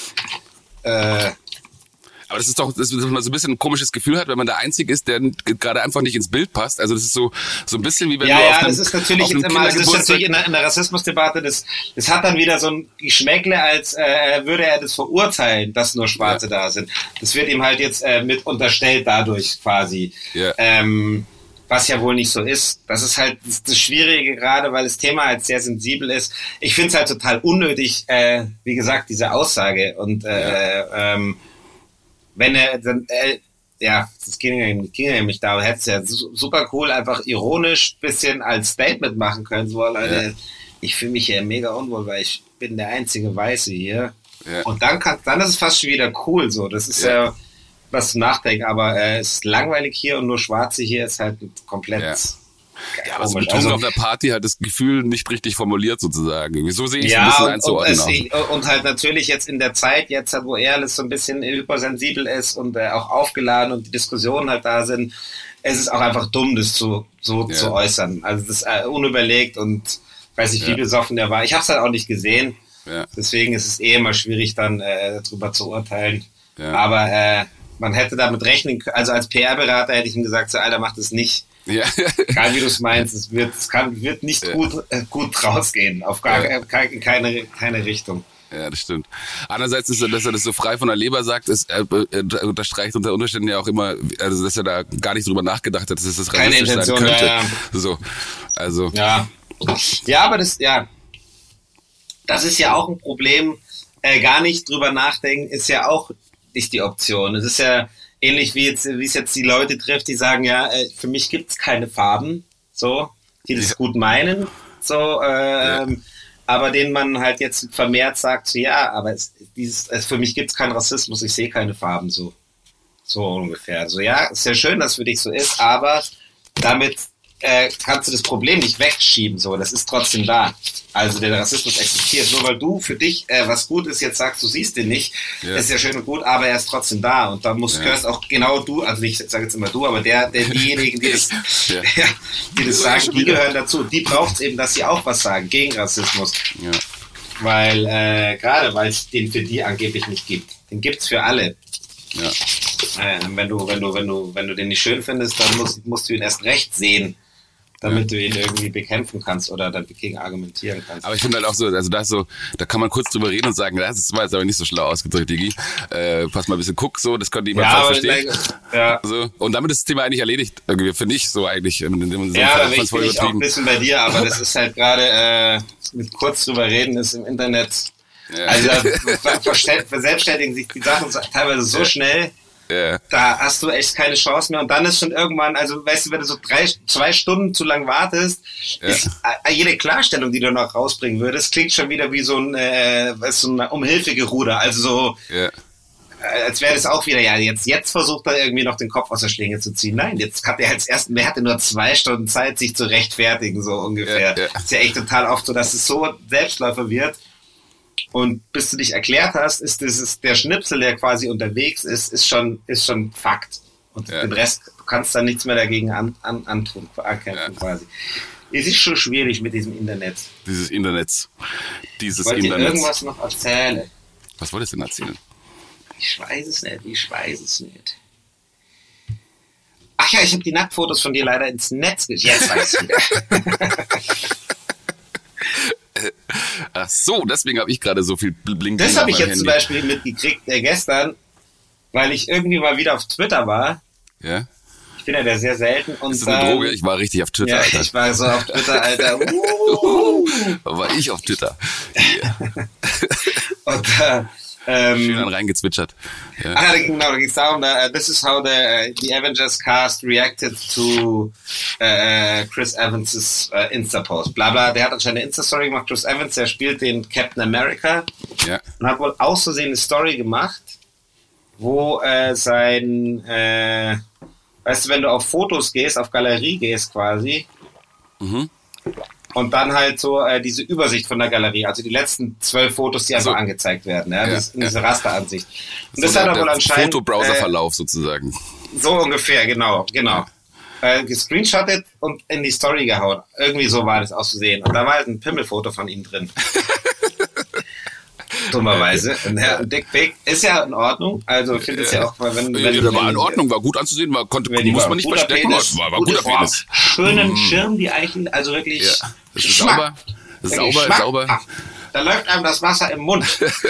S1: Aber das ist doch, dass man so ein bisschen ein komisches Gefühl hat, wenn man der Einzige ist, der gerade einfach nicht ins Bild passt. Also das ist so ein bisschen wie wenn du auf einem,
S2: das ist natürlich jetzt immer, das ist natürlich in der Rassismusdebatte, das hat dann wieder so ein Geschmäckle, als würde er das verurteilen, dass nur Schwarze da sind. Das wird ihm halt jetzt mit unterstellt dadurch quasi. Was ja wohl nicht so ist. Das ist halt das Schwierige gerade, weil das Thema halt sehr sensibel ist. Ich finde es halt total unnötig, wie gesagt, diese Aussage und wenn er dann, das ging ja nämlich da, hätte es ja super cool einfach ironisch bisschen als Statement machen können, so Leute, ich fühle mich hier mega unwohl, weil ich bin der einzige Weiße hier. Ja. Und dann ist es fast schon wieder cool, so, das ist ja was zum Nachdenken, aber es ist langweilig hier und nur Schwarze hier ist halt komplett...
S1: Ja, aber so betrunken auf der Party hat das Gefühl nicht richtig formuliert sozusagen. So sehe ich es ein bisschen einzuordnen.
S2: Und halt natürlich jetzt in der Zeit, jetzt wo er alles so ein bisschen hypersensibel ist und auch aufgeladen und die Diskussionen halt da sind, es ist auch einfach dumm, das zu äußern. Also das ist unüberlegt und weiß nicht, wie besoffen der war. Ich habe es halt auch nicht gesehen. Ja. Deswegen ist es immer schwierig dann darüber zu urteilen. Ja. Aber man hätte damit rechnen können, also als PR-Berater hätte ich ihm gesagt, so Alter, mach das nicht. Ja. Egal wie du es meinst, es wird nicht gut rausgehen, auf keine Richtung.
S1: Ja, das stimmt. Andererseits ist, dass er das so frei von der Leber sagt, unterstreicht unter Umständen ja auch immer, also dass er da gar nicht drüber nachgedacht hat, dass es das rassistisch sein könnte. So, also.
S2: Ja, aber das ist ja auch ein Problem. Gar nicht drüber nachdenken ist ja auch nicht die Option. Es ist ja ähnlich wie es jetzt die Leute trifft, die sagen, ja, für mich gibt es keine Farben, so, die das gut meinen, so, aber denen man halt jetzt vermehrt sagt, so, ja, aber für mich gibt es keinen Rassismus, ich sehe keine Farben, so ungefähr. So, ja, ist ja schön, dass es für dich so ist, aber damit kannst du das Problem nicht wegschieben, so, das ist trotzdem da. Also der Rassismus existiert. Nur weil du für dich was gut ist, jetzt sagst, du siehst den nicht, ist ja schön und gut, aber er ist trotzdem da. Und da gehörst auch genau du, also ich sage jetzt immer du, aber diejenigen, die das, die das sagen, die gehören dazu. Die braucht es eben, dass sie auch was sagen gegen Rassismus. Ja. Weil, gerade weil es den für die angeblich nicht gibt. Den gibt's für alle. Ja. Wenn du den nicht schön findest, dann musst du ihn erst recht sehen. damit du ihn irgendwie bekämpfen kannst oder dagegen argumentieren kannst.
S1: Aber ich finde halt auch so, also da kann man kurz drüber reden und sagen, das war jetzt aber nicht so schlau ausgedrückt, Digi. Pass mal ein bisschen, guck so, das konnte jemand falsch verstehen.
S2: Ja.
S1: So. Und damit ist das Thema eigentlich erledigt, irgendwie, finde ich so eigentlich.
S2: Ja, da bin ich auch ein bisschen bei dir, aber das ist halt gerade, mit kurz drüber reden ist im Internet, also verselbstständigen sich die Sachen teilweise so schnell, da hast du echt keine Chance mehr. Und dann ist schon irgendwann, also weißt du, wenn du so 2 Stunden zu lang wartest, ist jede Klarstellung, die du noch rausbringen würdest, klingt schon wieder wie so ein Umhilfegeruder. Also so, als wäre das auch wieder, jetzt versucht er irgendwie noch den Kopf aus der Schlinge zu ziehen. Nein, jetzt hat er er hatte nur 2 Stunden Zeit, sich zu rechtfertigen, so ungefähr. Ist ja echt total oft so, dass es so Selbstläufer wird. Und bis du dich erklärt hast, ist der Schnipsel, der quasi unterwegs ist schon Fakt. Und den Rest, du kannst dann nichts mehr dagegen antun, quasi. Es ist schon schwierig mit diesem Internet. Ich wollte dir irgendwas noch erzählen.
S1: Was wolltest du denn erzählen?
S2: Ich weiß es nicht. Ach ja, ich habe die Nacktfotos von dir leider ins Netz geschickt. Jetzt weiß ich wieder.
S1: Ach so, deswegen habe ich gerade so viel Bling.
S2: Das habe ich jetzt zum Beispiel mitgekriegt gestern, weil ich irgendwie mal wieder auf Twitter war.
S1: Ja.
S2: Ich bin ja da sehr selten. Und
S1: ist das eine Droge? Ich war richtig auf Twitter,
S2: Alter. Ich war so auf Twitter, Alter.
S1: War ich auf Twitter. Yeah.
S2: Und
S1: schön dann reingezwitschert. Ja.
S2: Ach, genau, da ging es darum, this is how the Avengers cast reacted to Chris Evans' Insta-Post. Blabla, der hat anscheinend eine Insta-Story gemacht. Chris Evans, der spielt den Captain America und hat wohl aus Versehen eine Story gemacht, wo weißt du, wenn du auf Fotos gehst, auf Galerie gehst quasi, und dann halt so diese Übersicht von der Galerie, also die letzten 12 Fotos, die einfach angezeigt werden, diese Rasteransicht. Und das hat er wohl anscheinend...
S1: Fotobrowser-Verlauf sozusagen.
S2: So ungefähr, genau. Gescreenshottet und in die Story gehauen. Irgendwie so war das auszusehen. Und da war halt ein Pimmelfoto von ihm drin. Dummerweise. Und Dickpick ist ja in Ordnung. Also ich finde es ja auch, wenn
S1: war in Ordnung, war gut anzusehen, muss man nicht verstecken. War guter Penis.
S2: Schönen Schirm, die Eichel, also wirklich
S1: sauber.
S2: Da läuft einem das Wasser im Mund.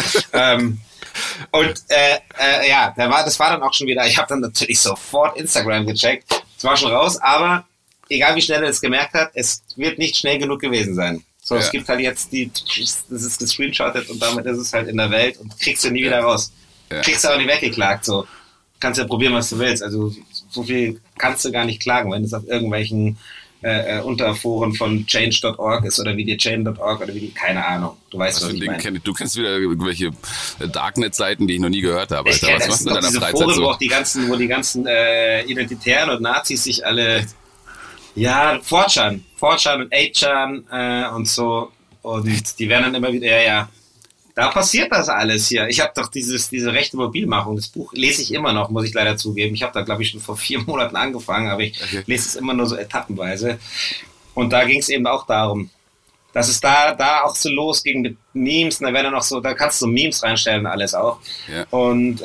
S2: Das war dann auch schon wieder, ich habe dann natürlich sofort Instagram gecheckt. Es war schon raus, aber egal wie schnell er es gemerkt hat, es wird nicht schnell genug gewesen sein. So, es gibt halt jetzt das ist gescreenshottet und damit ist es halt in der Welt und kriegst du nie wieder raus. Kriegst du auch nicht weggeklagt, so. Kannst ja probieren, was du willst. Also, so viel kannst du gar nicht klagen, wenn es auf irgendwelchen Unterforen von change.org ist oder wie die chain.org oder wie die, keine Ahnung. Du weißt, was ich meine.
S1: Du kennst wieder irgendwelche Darknet-Seiten, die ich noch nie gehört habe.
S2: Alter. Was machst du in deiner Freizeit Foren, so? Wo die ganzen Identitären und Nazis sich alle... Ja, 4chan und 8chan und so. Und die werden dann immer wieder, da passiert das alles hier. Ich habe doch diese rechte Mobilmachung, das Buch lese ich immer noch, muss ich leider zugeben. Ich habe da, glaube ich, schon vor 4 Monaten angefangen, aber ich lese es immer nur so etappenweise. Und da ging es eben auch darum, dass es da auch so losging mit Memes. Und da werden dann auch so, da kannst du so Memes reinstellen und alles auch. Ja. Und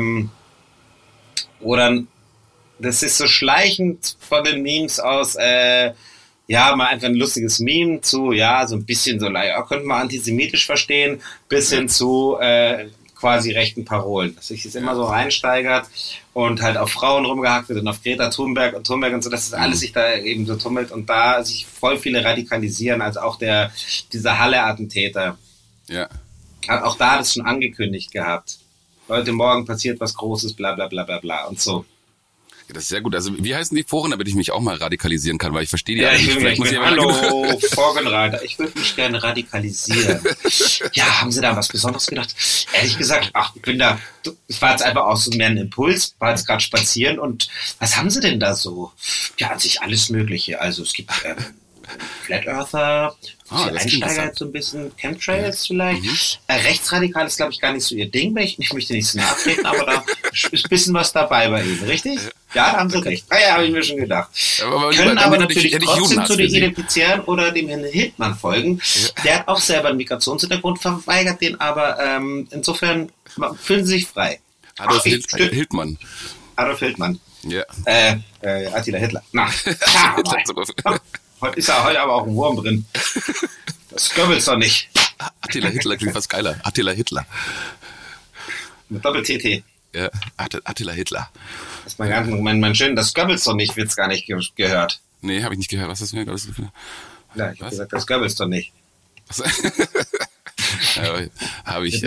S2: wo dann das ist so schleichend von den Memes aus, mal einfach ein lustiges Meme zu, so ein bisschen so, könnte man antisemitisch verstehen, bis hin zu quasi rechten Parolen. Dass sich das immer so reinsteigert und halt auf Frauen rumgehackt wird und auf Greta Thunberg und so, dass das alles sich da eben so tummelt und da sich voll viele radikalisieren, also auch dieser Halle-Attentäter.
S1: Ja.
S2: Hat auch da das schon angekündigt gehabt. Heute Morgen passiert was Großes, bla bla bla bla bla und so.
S1: Das ist sehr gut. Also wie heißen die Foren, damit ich mich auch mal radikalisieren kann, weil ich verstehe die
S2: Hallo, Forenreiter, ich würde mich gerne radikalisieren. Ja, haben Sie da was Besonderes gedacht? Ehrlich gesagt, ich war jetzt einfach auch so mehr ein Impuls, war jetzt gerade spazieren und was haben Sie denn da so? Ja, an sich alles Mögliche. Also es gibt Flat Earther, Einsteiger so ein bisschen, Chemtrails vielleicht. Rechtsradikal ist, glaube ich, gar nicht so Ihr Ding. Ich möchte nicht so nachtreten, aber da ist ein bisschen was dabei bei Ihnen, richtig? Ja, da haben Sie recht. Habe ich mir schon gedacht. Können aber natürlich trotzdem zu den Identitären oder dem Herrn Hildmann folgen. Ja. Der hat auch selber einen Migrationshintergrund, verweigert den, aber insofern fühlen Sie sich frei.
S1: Adolf Hildmann.
S2: Adolf Hildmann.
S1: Ja.
S2: Attila Hitler. Heute ist ja heute aber auch ein Wurm drin. Das Goebbels doch nicht.
S1: Attila Hitler klingt fast geiler. Attila Hitler.
S2: Mit Doppel-TT.
S1: Ja, Attila Hitler.
S2: Das ist mein schön, das Goebbels doch nicht, wird's gar nicht gehört.
S1: Nee, habe ich nicht gehört. Was ist das für
S2: Ja, ich habe gesagt, das Goebbels doch nicht.
S1: Ja, habe ich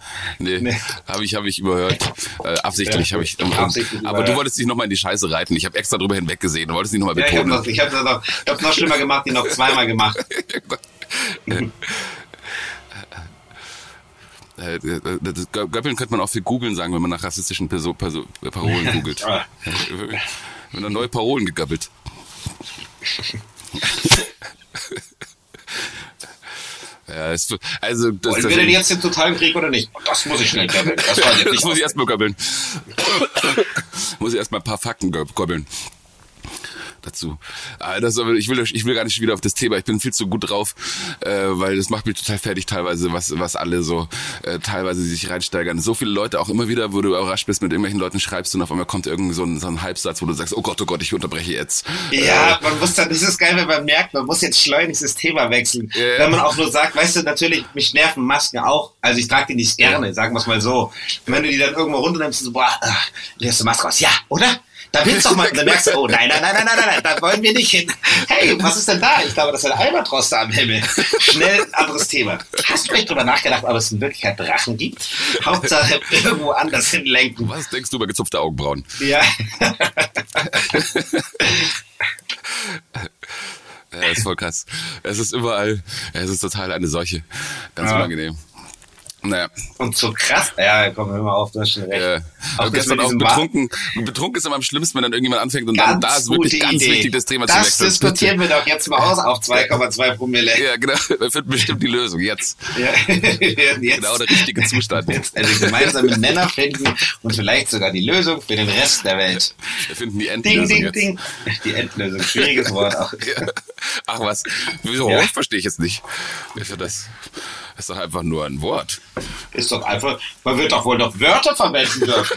S1: überhört. Absichtlich habe ich.
S2: Absichtlich
S1: aber du wolltest dich nochmal in die Scheiße reiten. Ich habe extra drüber hinweg gesehen. Du wolltest dich nochmal
S2: betonen.
S1: Ja,
S2: ich habe es noch schlimmer gemacht, die noch zweimal gemacht.
S1: Göppeln könnte man auch für googeln sagen, wenn man nach rassistischen Parolen googelt. Wenn er neue Parolen gegöppelt. Ja, also
S2: wollen wir denn jetzt den totalen Krieg oder nicht? Das muss ich schnell göbbeln.
S1: Das muss ich erstmal göbbeln. Muss ich erstmal ein paar Fakten göbbeln. Dazu. Ich will gar nicht wieder auf das Thema. Ich bin viel zu gut drauf, weil das macht mich total fertig teilweise, was alle so teilweise sich reinsteigern. So viele Leute auch immer wieder, wo du überrascht bist, mit irgendwelchen Leuten schreibst und auf einmal kommt irgend so ein Halbsatz, wo du sagst, oh Gott, ich unterbreche jetzt.
S2: Ja, man muss dann, das ist geil, wenn man merkt, man muss jetzt schleunigst das Thema wechseln. Wenn man auch nur sagt, weißt du, natürlich, mich nerven Masken auch. Also ich trage die nicht gerne, sagen wir es mal so. Und wenn du die dann irgendwo runternimmst, so, boah, lässt du Maske raus. Ja, oder? Da willst du doch mal, dann merkst du, oh nein, da wollen wir nicht hin. Hey, was ist denn da? Ich glaube, das ist ein Albatros da am Himmel. Schnell ein anderes Thema. Hast du echt drüber nachgedacht, ob es in Wirklichkeit Drachen gibt? Hauptsache irgendwo anders hinlenken.
S1: Was denkst du über gezupfte Augenbrauen?
S2: Ja.
S1: Ja, ist voll krass. Es ist überall, es ist total eine Seuche. Ganz unangenehm. Naja.
S2: Und so krass. Ja, komm, hör mal auf, du hast schon recht.
S1: Auch gestern auch betrunken. Betrunken ist immer am schlimmsten, wenn dann irgendjemand anfängt und dann da ist wirklich ganz wichtig, das Thema zu wechseln.
S2: Das diskutieren wir doch jetzt mal aus auf 2,2 Promille.
S1: Ja, genau. Wir finden bestimmt die Lösung jetzt.
S2: Ja. Jetzt.
S1: Genau der richtige Zustand.
S2: Jetzt also gemeinsame Nenner finden und vielleicht sogar die Lösung für den Rest der Welt.
S1: Wir finden die Endlösung jetzt.
S2: Die Endlösung. Schwieriges Wort auch.
S1: Ja. Ach was. Wieso? Ja. Verstehe ich jetzt nicht. Das ist doch einfach nur ein Wort.
S2: Ist doch einfach, man wird doch wohl noch Wörter verwenden dürfen.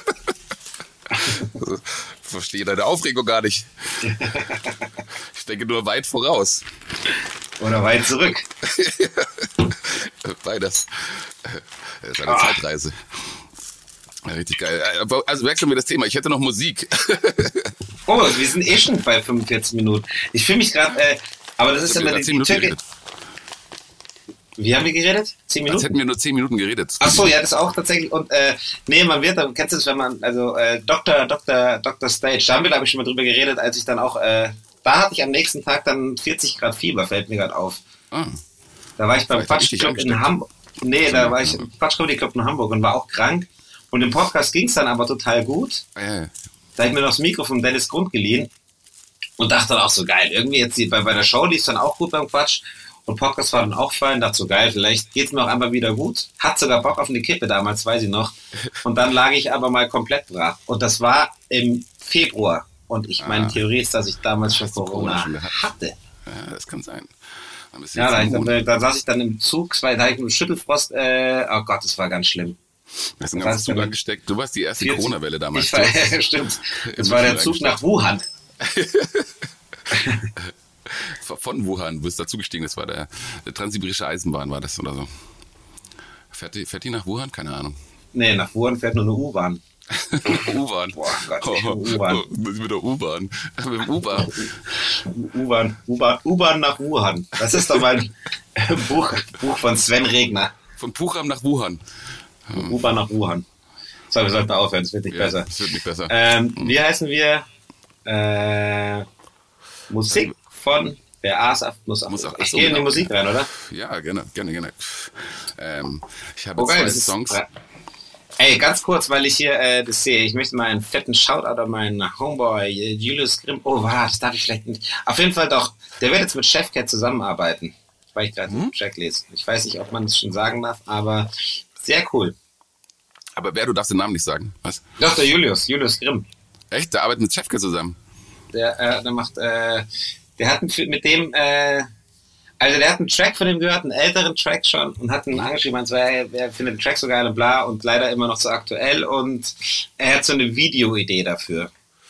S1: Verstehe deine Aufregung gar nicht. Ich denke nur weit voraus.
S2: Oder weit zurück.
S1: Beides. Das ist eine Zeitreise. Ja, richtig geil. Also wechseln wir das Thema. Ich hätte noch Musik.
S2: Oh, wir sind eh schon bei 45 Minuten. Ich fühle mich gerade, aber das ist immer die Türke. Wie haben wir geredet? 10 Minuten?
S1: Als hätten wir nur 10 Minuten geredet.
S2: Ach so, ja, das auch tatsächlich. Und nee, man wird, kennst du das, wenn man, also Dr. Stage, da haben wir, glaube ich, schon mal drüber geredet, als ich dann auch, da hatte ich am nächsten Tag dann 40 Grad Fieber, fällt mir gerade auf. Ah. Da war ich beim Quatschclub in Hamburg. Nee, da war ich im Quatschclub in Hamburg und war auch krank. Und im Podcast ging es dann aber total gut. Da habe ich mir noch das Mikro von Dennis Grund geliehen und dachte dann auch so, geil, irgendwie jetzt bei der Show lief es dann auch gut beim Quatsch. Und Podcast war dann auch fein, dachte so, geil, vielleicht geht's mir auch einmal wieder gut. Hat sogar Bock auf eine Kippe damals, weiß ich noch. Und dann lag ich aber mal komplett brach. Und das war im Februar. Und meine Theorie ist, dass ich damals schon Corona hatte.
S1: Ja, das kann sein.
S2: Ja, da saß ich dann im Zug, da hatte ich einen Schüttelfrost. Oh Gott, das war ganz schlimm.
S1: Wir sind ganz Zug angesteckt. Du warst die erste Corona-Welle damals.
S2: Stimmt. Das war der Zug nach Wuhan.
S1: Von Wuhan, du bist dazugestiegen, das war der Transsibirische Eisenbahn, war das oder so. Fährt die nach Wuhan? Keine Ahnung.
S2: Nee, nach Wuhan fährt nur eine U-Bahn.
S1: U-Bahn.
S2: Boah Gott, U-Bahn.
S1: Mit der U-Bahn. Mit dem U-Bahn.
S2: U-Bahn nach Wuhan. Das ist doch mein Buch von Sven Regner.
S1: Von Pucham nach Wuhan.
S2: U-Bahn nach Wuhan. So, wir sollten aufhören, es wird nicht besser.
S1: Es wird nicht besser.
S2: Wie heißen wir? Musik von der Asaft muss auch. Ich gehe in die Musik rein, oder?
S1: Ja, gerne. Ich habe zwei Songs.
S2: Ey, ganz kurz, weil ich hier das sehe. Ich möchte mal einen fetten Shoutout an meinen Homeboy Julius Grimm. Oh, das darf ich vielleicht nicht. Auf jeden Fall doch. Der wird jetzt mit Chefcat zusammenarbeiten. Weil ich gerade den Track lese. Ich weiß nicht, ob man das schon sagen darf, aber sehr cool.
S1: Aber du darfst den Namen nicht sagen. Was?
S2: Doch, der Julius Grimm.
S1: Echt? Der arbeitet mit Chefcat zusammen?
S2: Der macht, der hat mit dem, also der hat einen Track von dem gehört, einen älteren Track schon und hat einen angeschrieben, und so, wer findet den Track so geil und bla und leider immer noch so aktuell und er hat so eine Videoidee dafür.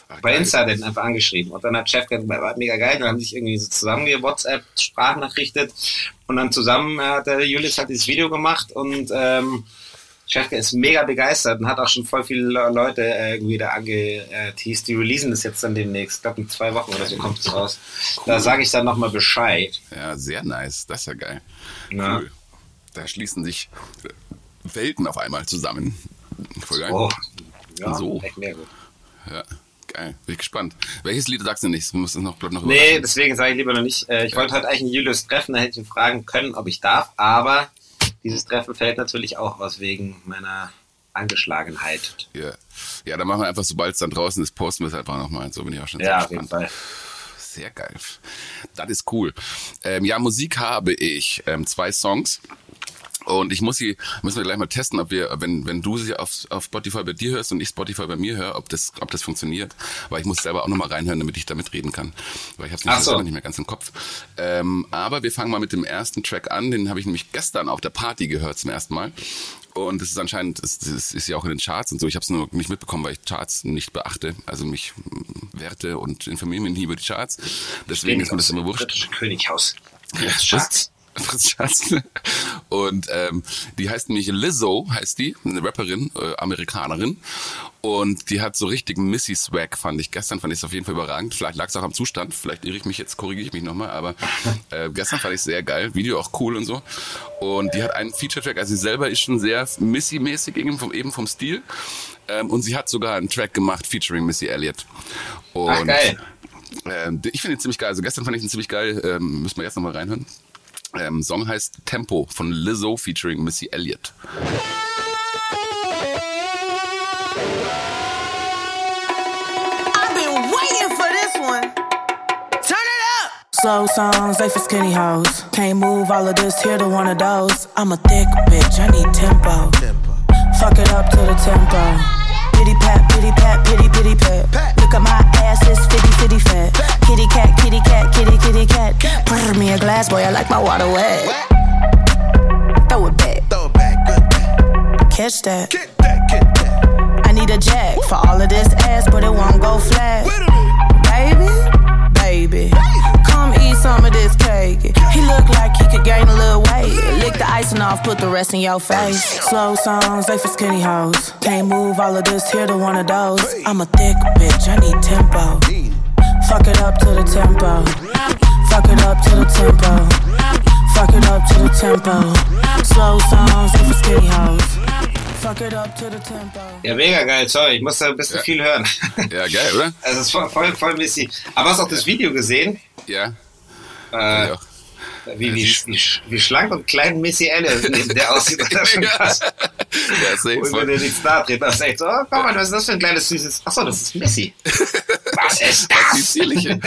S2: bei Insta den einfach angeschrieben. Und dann hat Chef gesagt, war mega geil. Dann haben sich irgendwie so zusammen WhatsApp-Sprachnachrichtet. Und dann zusammen hat der Julius halt dieses Video gemacht und Chefke ist mega begeistert und hat auch schon voll viele Leute irgendwie da angeteased. Die releasen das jetzt dann demnächst. Ich glaube, in 2 Wochen oder so kommt es raus. Cool. Da sage ich dann nochmal Bescheid.
S1: Ja, sehr nice. Das ist ja geil. Ja. Cool. Da schließen sich Welten auf einmal zusammen. Voll geil.
S2: Oh. Ja,
S1: so.
S2: Echt mehr gut.
S1: Ja, geil. Bin ich gespannt. Welches Lied sagst du nicht? Du musst es noch
S2: Nee, deswegen sage ich lieber noch nicht. Ich wollte heute eigentlich einen Julius treffen, da hätte ich ihn fragen können, ob ich darf, aber dieses Treffen fällt natürlich auch aus wegen meiner Angeschlagenheit.
S1: Ja, dann machen wir einfach, sobald es dann draußen ist, posten wir es einfach nochmal. So bin ich auch schon
S2: sehr gespannt. Auf jeden Fall.
S1: Sehr geil. Das ist cool. Ja, Musik habe ich 2 Songs. Und müssen wir gleich mal testen, ob wir, wenn du sie auf Spotify bei dir hörst und ich Spotify bei mir höre, ob das funktioniert. Weil ich muss selber auch nochmal reinhören, damit ich da mitreden kann. Weil ich habe es nicht mehr ganz im Kopf. Aber wir fangen mal mit dem ersten Track an. Den habe ich nämlich gestern auf der Party gehört zum ersten Mal. Und es ist anscheinend, es ist ja auch in den Charts und so. Ich habe es nur nicht mitbekommen, weil ich Charts nicht beachte. Also mich werte und informiere mich nie über die Charts. Deswegen ist mir das immer wurscht.
S2: Britische Könighaus.
S1: Charts. Fritz Schatz. Und die heißt nämlich Lizzo, heißt die, eine Rapperin, Amerikanerin. Und die hat so richtig Missy-Swag, fand ich. Gestern fand ich es auf jeden Fall überragend. Vielleicht lag es auch am Zustand. Vielleicht irre ich mich jetzt, korrigiere ich mich nochmal. Aber gestern fand ich es sehr geil. Video auch cool und so. Und die hat einen Feature-Track. Also sie selber ist schon sehr Missy-mäßig, eben vom Stil. Und sie hat sogar einen Track gemacht, featuring Missy Elliott. Und,
S2: ach, geil.
S1: Ich finde ihn ziemlich geil. Also gestern fand ich ihn ziemlich geil. Müssen wir jetzt nochmal reinhören. Song heißt Tempo von Lizzo featuring Missy Elliott.
S3: I've been waiting for this one. Turn it up. Slow songs, they for skinny hoes. Can't move all of this here to one of those. I'm a thick bitch, I need tempo. Fuck it up to the tempo. Pity pat, pity pat, pity pity pat. Look at my ass, it's 50-50 fat. Kitty cat, kitty cat, kitty kitty cat. Pour me a glass, boy, I like my water wet. Throw it back, good. Catch that. I need a jack for all of this ass, but it won't go flat. Baby, come eat some of this cake. He look like he could gain a little weight. Lick the icing off, put the rest in your face. Slow songs, they for skinny hoes. Can't move all of this here to one of those. I'm a thick bitch, I need tempo. Fuck it up to the tempo. Fuck it up to the tempo. Fuck it up to the tempo. Slow songs, they for skinny hoes. Fuck it up to the tempo.
S2: Ja, mega geil, sorry, ich muss da ein bisschen viel hören.
S1: Ja, geil, oder?
S2: Also es ist voll Missy. Aber hast du auch das Video gesehen?
S1: Ja.
S2: Wie schlank und klein Missy Elliott neben der aussieht, das ist schon krass.
S1: Ja, safe.
S2: Und wenn du nichts nahe treten, das ist echt so, oh, guck mal, was ist das für ein kleines süßes, achso, das ist Missy. Was ist das?
S1: Die Zierliche.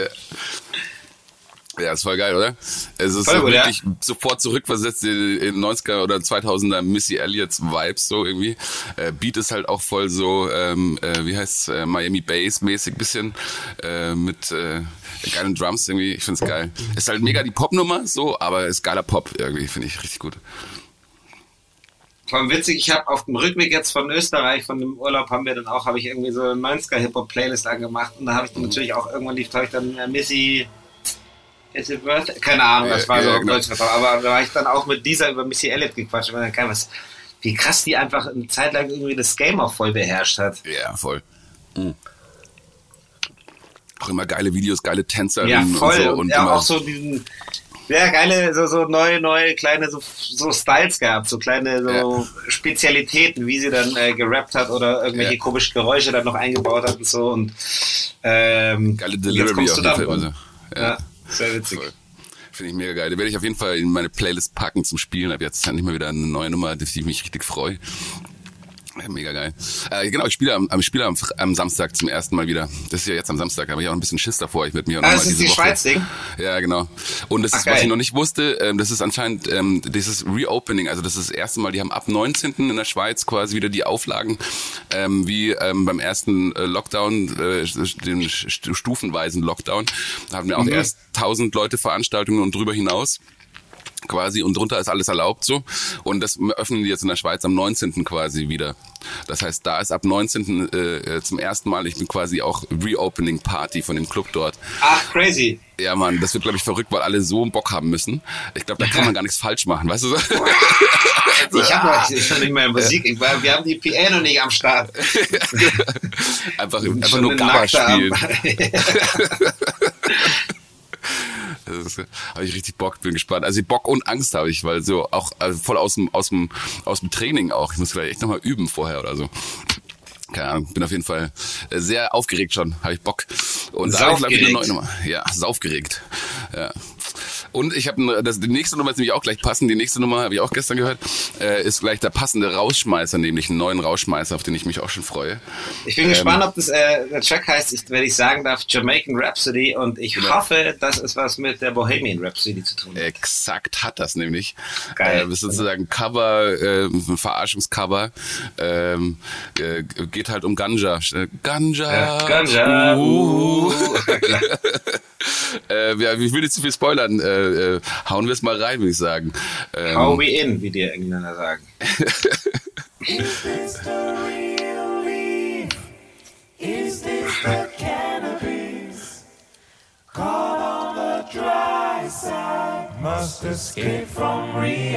S1: Ja, ist voll geil, oder? Es ist
S2: voll gut,
S1: wirklich sofort zurückversetzt in 90er oder 2000er Missy Elliott's Vibes, so irgendwie. Beat ist halt auch voll so, wie heißt's, Miami Bass mäßig bisschen, mit geilen Drums irgendwie. Ich find's geil. Ist halt mega die Popnummer, so, aber ist geiler Pop irgendwie, finde ich richtig gut.
S2: Vor allem witzig, ich habe auf dem Rückweg jetzt von Österreich, von dem Urlaub, habe ich irgendwie so eine 90er Hip-Hop-Playlist angemacht und da habe ich dann natürlich auch irgendwann Missy Is it worth it? Keine Ahnung, das war so genau. Aber da war ich dann auch mit dieser über Missy Elliott gequatscht und dann wie krass die einfach eine Zeit lang irgendwie das Game auch voll beherrscht hat.
S1: Ja, voll. Mhm. Auch immer geile Videos, geile Tänzer.
S2: Ja, voll.
S1: Und so. Und
S2: ja, auch so diesen sehr geile, so neue kleine so Styles gehabt, so kleine Spezialitäten, wie sie dann gerappt hat oder irgendwelche komischen Geräusche dann noch eingebaut hat und so. Und
S1: geile Delivery auf jeden Fall. Also,
S2: ja. Sehr witzig.
S1: Finde ich mega geil. Die werde ich auf jeden Fall in meine Playlist packen zum Spielen. Ab jetzt endlich mal wieder eine neue Nummer, auf die ich mich richtig freue. Ja, mega geil. Genau, ich spiele am Samstag zum ersten Mal wieder. Das ist ja jetzt am Samstag, da habe ich auch ein bisschen Schiss davor. Ich werde mir auch noch mal
S2: das ist
S1: diese
S2: die
S1: Woche.
S2: Schweiz-Ding?
S1: Ja, genau. Und das ist, was ich noch nicht wusste, das ist anscheinend dieses Reopening, also das ist das erste Mal, die haben ab 19. in der Schweiz quasi wieder die Auflagen, wie beim ersten Lockdown, den stufenweisen Lockdown. Da haben wir auch erst 1000 Leute Veranstaltungen und drüber hinaus. quasi, und drunter ist alles erlaubt so, und das öffnen die jetzt in der Schweiz am 19. quasi wieder. Das heißt, da ist ab 19. Zum ersten Mal, ich bin quasi auch Reopening Party von dem Club dort.
S2: Ach, crazy.
S1: Ja, Mann, das wird, glaube ich, verrückt, weil alle so einen Bock haben müssen. Ich glaube, da kann man gar nichts falsch machen, weißt du so?
S2: Ich habe nicht mehr Musik, wir haben die PA noch nicht am Start.
S1: einfach nur Gabba spielen. Habe ich richtig Bock, bin gespannt. Also Bock und Angst habe ich, weil so auch voll aus dem Training auch. Ich muss vielleicht echt nochmal üben vorher oder so. Keine Ahnung, bin auf jeden Fall sehr aufgeregt schon, habe ich Bock. Und da habe ich eine neue Nummer. Ja, saufgeregt. Ja. Und ich habe die nächste Nummer ist nämlich auch gleich passend. Die nächste Nummer habe ich auch gestern gehört, ist gleich der passende Rausschmeißer, nämlich einen neuen Rausschmeißer, auf den ich mich auch schon freue.
S2: Ich bin gespannt, ob das der Track heißt, wenn ich sagen darf, Jamaican Rhapsody, und ich hoffe, dass es was mit der Bohemian Rhapsody zu tun hat.
S1: Exakt hat das nämlich.
S2: Geil.
S1: Das ist sozusagen Cover, ein Verarschungscover. Geht halt um Ganja. Ganja.
S2: Ja, Ganja.
S1: Ja, ich will nicht zu viel spoilern. Hauen wir es mal rein, würde ich sagen.
S2: How we in, wie die Engländer sagen.
S4: Is this the real leaf? Is this the cannabis? Caught on the dry side, must escape from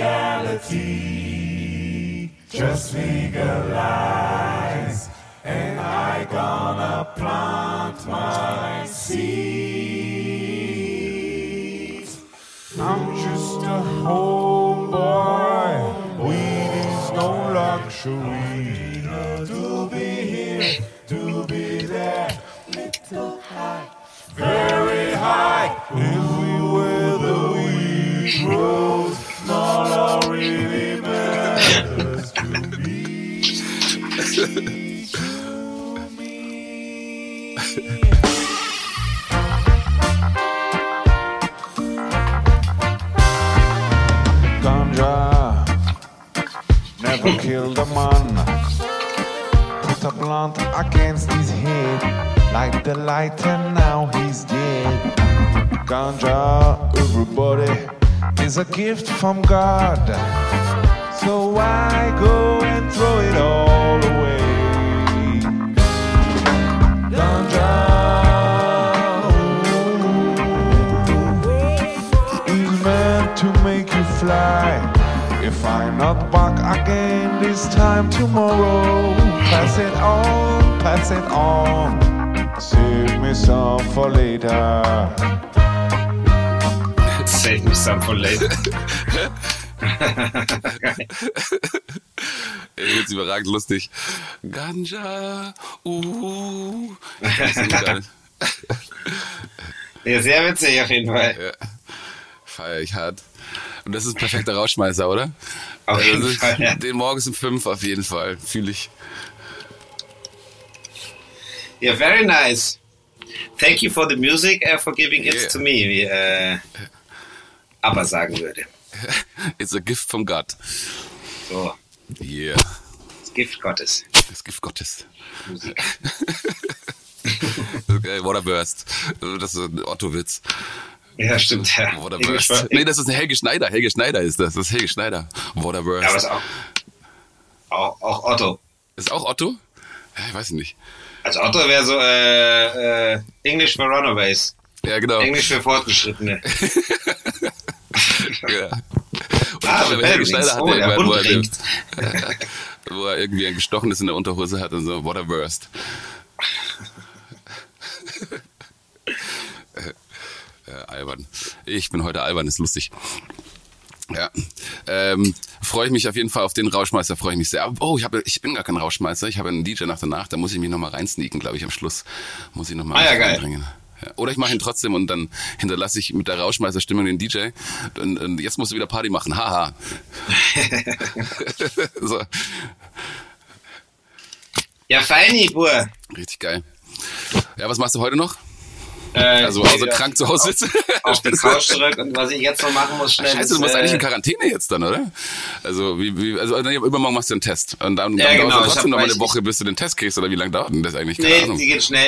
S4: reality. Just legalize, and I gonna plant my seeds. I'm just a homeboy. Weed is no luxury. To be here, to be there. Little high, very high. Everywhere the weed grows, all really matters to me. Ganja never killed a man. Put a blunt against his head, light the light, and now he's dead. Ganja, everybody, is a gift from God. So why go and throw it all away? Ganja is meant to make you fly. If I'm not back again this time tomorrow, pass it on, pass it on. Save me some for later.
S2: Save me some for later.
S1: Jetzt überragend lustig. Ganja,
S2: Ja, sehr witzig auf jeden Fall.
S1: Ja. Feier ich hart. Und das ist ein perfekter Rausschmeißer, oder?
S2: Auf jeden Fall, ja.
S1: Den morgens um 5 auf jeden Fall, fühle ich.
S2: Yeah, very nice. Thank you for the music, for giving it to me, wie Abba sagen würde.
S1: It's a gift from God.
S2: So.
S1: Yeah.
S2: Das Gift Gottes.
S1: Das Gift Gottes.
S2: Musik.
S1: Okay, Waterburst. Das ist ein Otto-Witz.
S2: Ja, stimmt, ja.
S1: Waterburst. Nee, das ist ein Helge Schneider. Helge Schneider ist das. Das ist Helge Schneider. Waterburst.
S2: Ja, aber ist auch Otto.
S1: Ist auch Otto? Ja, ich weiß nicht.
S2: Also Otto wäre so English for Runaways.
S1: Ja, genau.
S2: Englisch für Fortgeschrittene.
S1: Ja. Und
S2: Helge Schneider hat der Hund ringt.
S1: Wo er irgendwie ein Gestochenes in der Unterhose hat und so, Waterburst. Albern. Ich bin heute albern, ist lustig. Ja, freue ich mich auf jeden Fall auf den Rauschmeißer, freue ich mich sehr. Oh, ich bin gar kein Rauschmeißer, ich habe einen DJ nach der Nacht, da muss ich mich nochmal reinsneaken, glaube ich, am Schluss muss ich nochmal reinbringen. Ja. Oder ich mache ihn trotzdem und dann hinterlasse ich mit der Rauschmeißerstimmung den DJ und jetzt musst du wieder Party machen, haha. So.
S2: Ja, feini, Bur.
S1: Richtig geil. Ja, was machst du heute noch? Also außer krank zu Hause sitzen.
S2: Auf die Couch zurück und was ich jetzt noch machen muss, schnell.
S1: Scheiße, du musst eigentlich in Quarantäne jetzt dann, oder? Also übermorgen machst du einen Test. Und dann dauert es trotzdem noch mal eine Woche, bis du den Test kriegst, oder wie lange dauert denn das eigentlich? Keine Ahnung.
S2: Die geht schnell.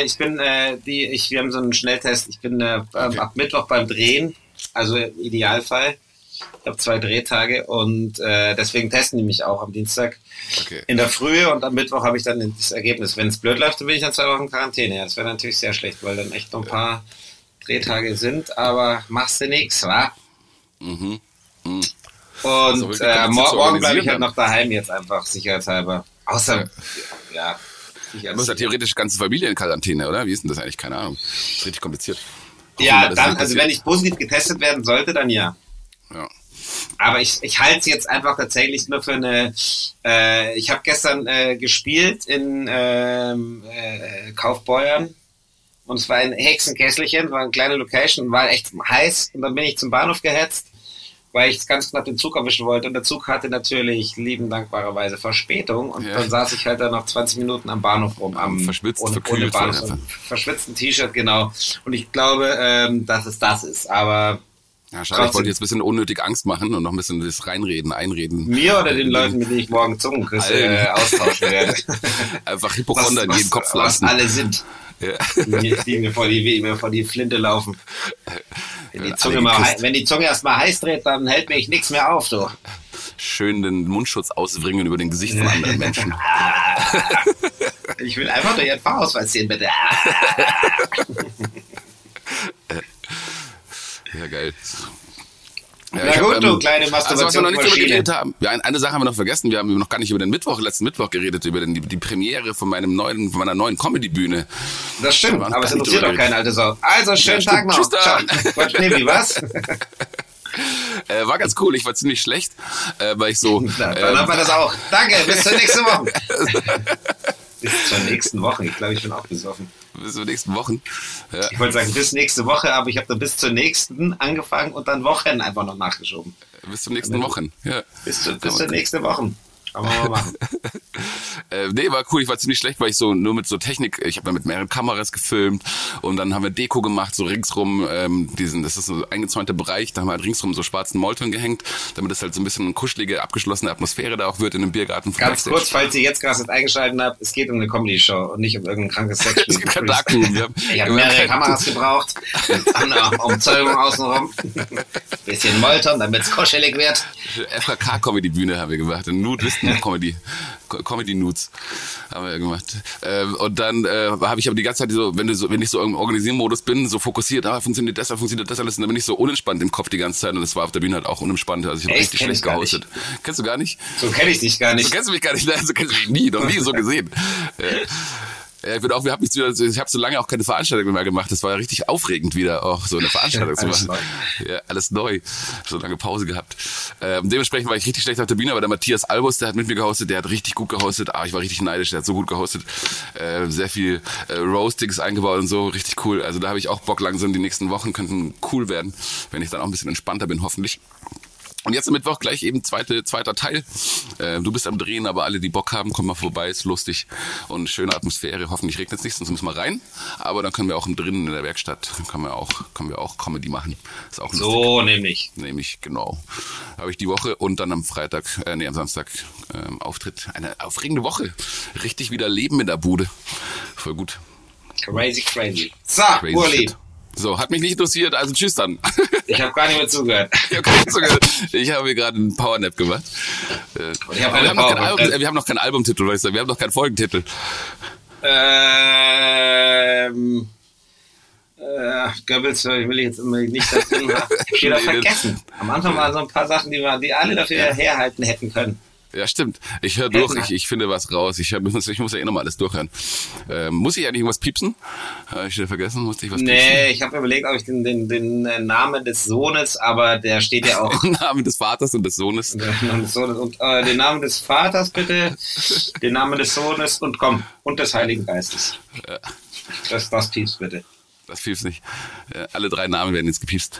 S2: Wir haben so einen Schnelltest. Ich bin ab Mittwoch beim Drehen, also im Idealfall. Ich habe 2 Drehtage und deswegen testen die mich auch am Dienstag
S1: Okay.
S2: in der Früh und am Mittwoch habe ich dann das Ergebnis. Wenn es blöd läuft, dann bin ich dann 2 Wochen in Quarantäne. Ja, das wäre natürlich sehr schlecht, weil dann echt noch ein paar Drehtage sind, aber machst du nix, wa?
S1: Mhm.
S2: Und
S1: organisieren
S2: morgen bleibe ich halt
S1: dann.
S2: noch daheim jetzt einfach, sicherheitshalber. Außer, ja.
S1: Du musst ja theoretisch ganze Familie in Quarantäne, oder? Wie ist denn das eigentlich? Keine Ahnung. Das ist richtig kompliziert.
S2: Ja,
S1: Hoffen wir, dass
S2: dann,
S1: das
S2: also
S1: passiert.
S2: wenn ich positiv getestet werden sollte, dann ja.
S1: Ja.
S2: Aber ich halte es jetzt einfach tatsächlich nur für eine. Ich habe gestern gespielt in Kaufbeuern und es war ein Hexenkesselchen, war eine kleine Location, war echt heiß und dann bin ich zum Bahnhof gehetzt, weil ich ganz knapp den Zug erwischen wollte und der Zug hatte natürlich lieben dankbarerweise Verspätung und dann saß ich halt dann noch 20 Minuten am Bahnhof rum,
S1: verschwitzt,
S2: ohne
S1: verkühlt,
S2: Bahnhof,
S1: einfach.
S2: verschwitzten T-Shirt, genau. Und ich glaube, dass es das ist, aber
S1: Ja, schade, ich wollte jetzt ein bisschen unnötig Angst machen und noch ein bisschen das einreden.
S2: mir oder den Leuten, mit denen ich morgen Zungenküsse austauschen werde.
S1: Einfach Hypochonder in jeden Kopf
S2: was
S1: lassen.
S2: alle sind,
S1: Ja.
S2: die mir vor die Flinte laufen. Wenn die Zunge erstmal heiß dreht, dann hält mich nichts mehr auf, du.
S1: Schön den Mundschutz auswringen über den Gesicht von anderen Menschen.
S2: Ich will einfach nur ihren Fahrausweis sehen, bitte.
S1: Ja, geil. Ja,
S2: Na
S1: ich
S2: gut,
S1: hab,
S2: du kleine
S1: also was wir noch nicht drüber
S2: Masturbationsmaschine.
S1: geredet haben. Ja, eine Sache haben wir noch vergessen. Wir haben noch gar nicht über den letzten Mittwoch geredet, über die Premiere von meiner neuen Comedy-Bühne.
S2: Das stimmt,
S1: Da waren
S2: aber es
S1: gar nicht
S2: interessiert
S1: drüber
S2: doch keine alte Sau. Also, schönen
S1: Ja,
S2: Tag
S1: stimmt.
S2: noch.
S1: Tschüss dann.
S2: Ciao. Quatsch, nee, wie was?
S1: War ganz cool. Ich war ziemlich schlecht, weil ich so...
S2: Dann haben wir das auch. Danke, bis zur nächsten Woche. Bis zur nächsten Woche. Ich glaube, ich bin auch besoffen.
S1: bis zur nächsten Wochen. Ja.
S2: Ich wollte sagen, bis nächste Woche, aber ich habe dann bis zur nächsten angefangen und dann Wochen einfach noch nachgeschoben.
S1: Bis zum nächsten Wochen. Ja.
S2: Bis zur nächsten Woche. Kann man mal machen.
S1: Nee, war cool. Ich war ziemlich schlecht, weil ich so nur mit so Technik, ich habe mit mehreren Kameras gefilmt und dann haben wir Deko gemacht, so ringsrum, das ist so ein eingezäunter Bereich, da haben wir halt ringsrum so schwarzen Molton gehängt, damit es halt so ein bisschen eine kuschelige, abgeschlossene Atmosphäre da auch wird in einem Biergarten.
S2: Ganz kurz, falls ihr jetzt gerade eingeschaltet habt, es geht um eine Comedy-Show und nicht um irgendein krankes Sexspiel.
S1: Es gibt kein Darkroom.
S2: Ich habe mehrere Kameras gebraucht, Umzäunung außenrum, bisschen Molton, damit es kuschelig wird.
S1: FKK-Comedy-Bühne haben wir gemacht, Comedy-Nudes haben wir gemacht. Und dann habe ich aber die ganze Zeit so, wenn ich so im Organisiermodus bin, so fokussiert, funktioniert das alles, und dann bin ich so unentspannt im Kopf die ganze Zeit und das war auf der Bühne halt auch unentspannt. Also ich habe richtig schlecht gehostet. Kennst du gar nicht?
S2: So kenne ich dich gar nicht.
S1: So kennst du mich gar nicht, nein, so kennst du mich noch nie so gesehen. Ich habe so lange auch keine Veranstaltung mehr gemacht. Das war ja richtig aufregend, wieder auch so eine Veranstaltung zu machen. Ja, alles neu. So lange Pause gehabt. Dementsprechend war ich richtig schlecht auf der Bühne, aber der Matthias Albus, der hat mit mir gehostet, der hat richtig gut gehostet. Ich war richtig neidisch, der hat so gut gehostet. Sehr viel Roastings eingebaut und so, richtig cool. Also da habe ich auch Bock langsam, die nächsten Wochen könnten cool werden, wenn ich dann auch ein bisschen entspannter bin, hoffentlich. Und jetzt am Mittwoch gleich eben zweiter Teil. Du bist am Drehen, aber alle, die Bock haben, kommen mal vorbei, ist lustig und schöne Atmosphäre. Hoffentlich regnet es nicht, sonst müssen wir rein. Aber dann können wir auch drinnen in der Werkstatt, können wir auch Comedy machen. Ist auch lustig.
S2: So nämlich.
S1: Nämlich, genau. Habe ich die Woche und dann am Samstag Auftritt. Eine aufregende Woche. Richtig wieder Leben in der Bude. Voll gut.
S2: Crazy. So,
S1: Crazy
S2: Urli.
S1: shit. So, hat mich nicht interessiert, also tschüss dann.
S2: Ich habe gar nicht mehr zugehört.
S1: Ich habe mir gerade einen Powernap gemacht.
S2: Wir
S1: haben noch keinen Albumtitel, weißt du? Wir haben noch keinen Folgentitel.
S2: Goebbels, ich will jetzt immer nicht das drin haben. Ich habe vergessen. Am Anfang waren so ein paar Sachen, die alle dafür herhalten hätten können.
S1: Ja, stimmt. Ich höre durch, ich finde was raus. Ich muss ja eh nochmal alles durchhören. Muss ich eigentlich irgendwas piepsen? Habe ich wieder vergessen? Musste ich was piepsen?
S2: Nee, ich habe überlegt, ob ich den Namen des Sohnes, aber der steht ja auch.
S1: Den Namen des Vaters und des Sohnes.
S2: Und den Namen des Vaters bitte, den Namen des Sohnes und des Heiligen Geistes.
S1: Ja.
S2: Das piepst bitte.
S1: Das piepst nicht. Alle 3 Namen werden jetzt gepiepst.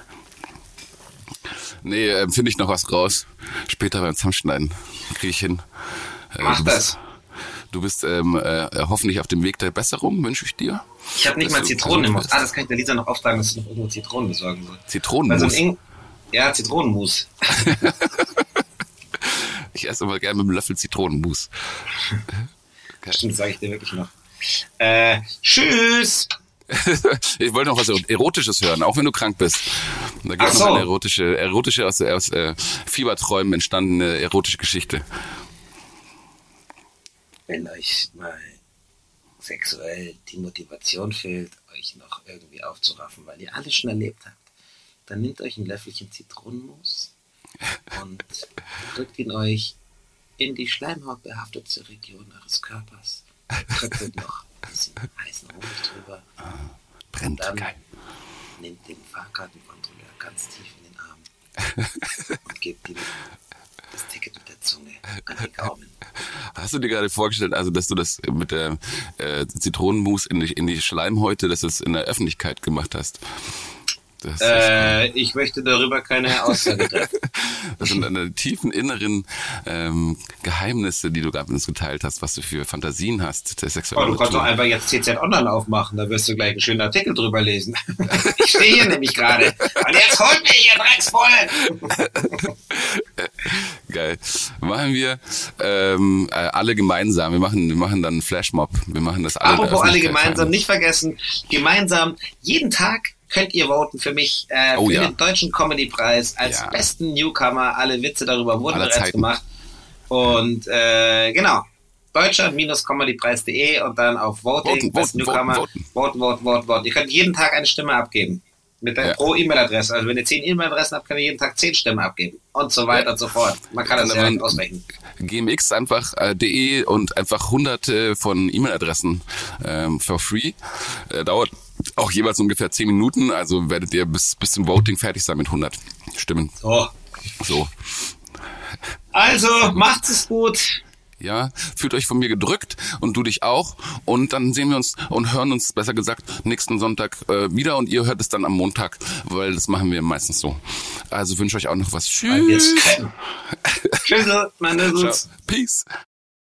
S1: Nee, finde ich noch was raus. Später beim Zusammenschneiden kriege ich hin.
S2: Mach das.
S1: Du bist hoffentlich auf dem Weg der Besserung, wünsche ich dir.
S2: Ich habe nicht mal Zitronen im Haus. Das kann ich der Lisa noch auftragen, dass sie noch irgendwo Zitronen besorgen soll.
S1: Zitronenmus?
S2: Ja, Zitronenmus.
S1: Ich esse immer gerne mit einem Löffel Zitronenmus.
S2: Stimmt, sage ich dir wirklich noch. Tschüss!
S1: Ich wollte noch was Erotisches hören, auch wenn du krank bist. Da gibt es noch eine erotische aus Fieberträumen entstandene erotische Geschichte.
S2: Wenn euch mal sexuell die Motivation fehlt, euch noch irgendwie aufzuraffen, weil ihr alles schon erlebt habt, dann nehmt euch ein Löffelchen Zitronenmus und drückt ihn euch in die schleimhautbehaftete Region eures Körpers. Tröpfelt noch ein bisschen heißen Honig drüber.
S1: Brennt,
S2: dann
S1: geil.
S2: Nehmt den Fahrkartenkontrolleur ganz tief in den Arm und gebt ihm das Ticket mit der Zunge an den Gaumen.
S1: Hast du dir gerade vorgestellt, also dass du das mit der Zitronenmus in die Schleimhäute, dass du es in der Öffentlichkeit gemacht hast?
S2: Ich möchte darüber keine Aussage treffen.
S1: Das sind deine tiefen inneren Geheimnisse, die du gerade mit uns geteilt hast, was du für Fantasien hast, der Sexualität.
S2: Du kannst doch einfach jetzt TZ Online aufmachen, da wirst du gleich einen schönen Artikel drüber lesen. Ich stehe hier nämlich gerade. Und jetzt holt mich, ihr Drecksbullen!
S1: Geil. Machen wir alle gemeinsam. Wir machen dann einen Flashmob. Wir machen das alle.
S2: Apropos alle gemeinsam, nicht vergessen, gemeinsam jeden Tag könnt ihr voten für mich für den Deutschen Comedy-Preis als besten Newcomer. Alle Witze darüber wurden bereits gemacht. Und genau, deutscher-comedypreis.de und dann auf Voting, besten Newcomer, voten. Ihr könnt jeden Tag eine Stimme abgeben. Pro E-Mail-Adresse. Also wenn ihr 10 E-Mail-Adressen habt, könnt ihr jeden Tag 10 Stimmen abgeben. Und so weiter und so fort. Man kann das ja ausrechnen.
S1: GMX einfach .de und einfach hunderte von E-Mail-Adressen for free. Dauert auch jeweils ungefähr 10 Minuten. Also werdet ihr bis zum Voting fertig sein mit 100 Stimmen. So.
S2: Also, macht's es gut.
S1: Ja, fühlt euch von mir gedrückt und du dich auch. Und dann sehen wir uns und hören uns, besser gesagt, nächsten Sonntag wieder. Und ihr hört es dann am Montag, weil das machen wir meistens so. Also wünsche euch auch noch was. Tschüss.
S2: Tschüss, meine Süß.
S1: Peace.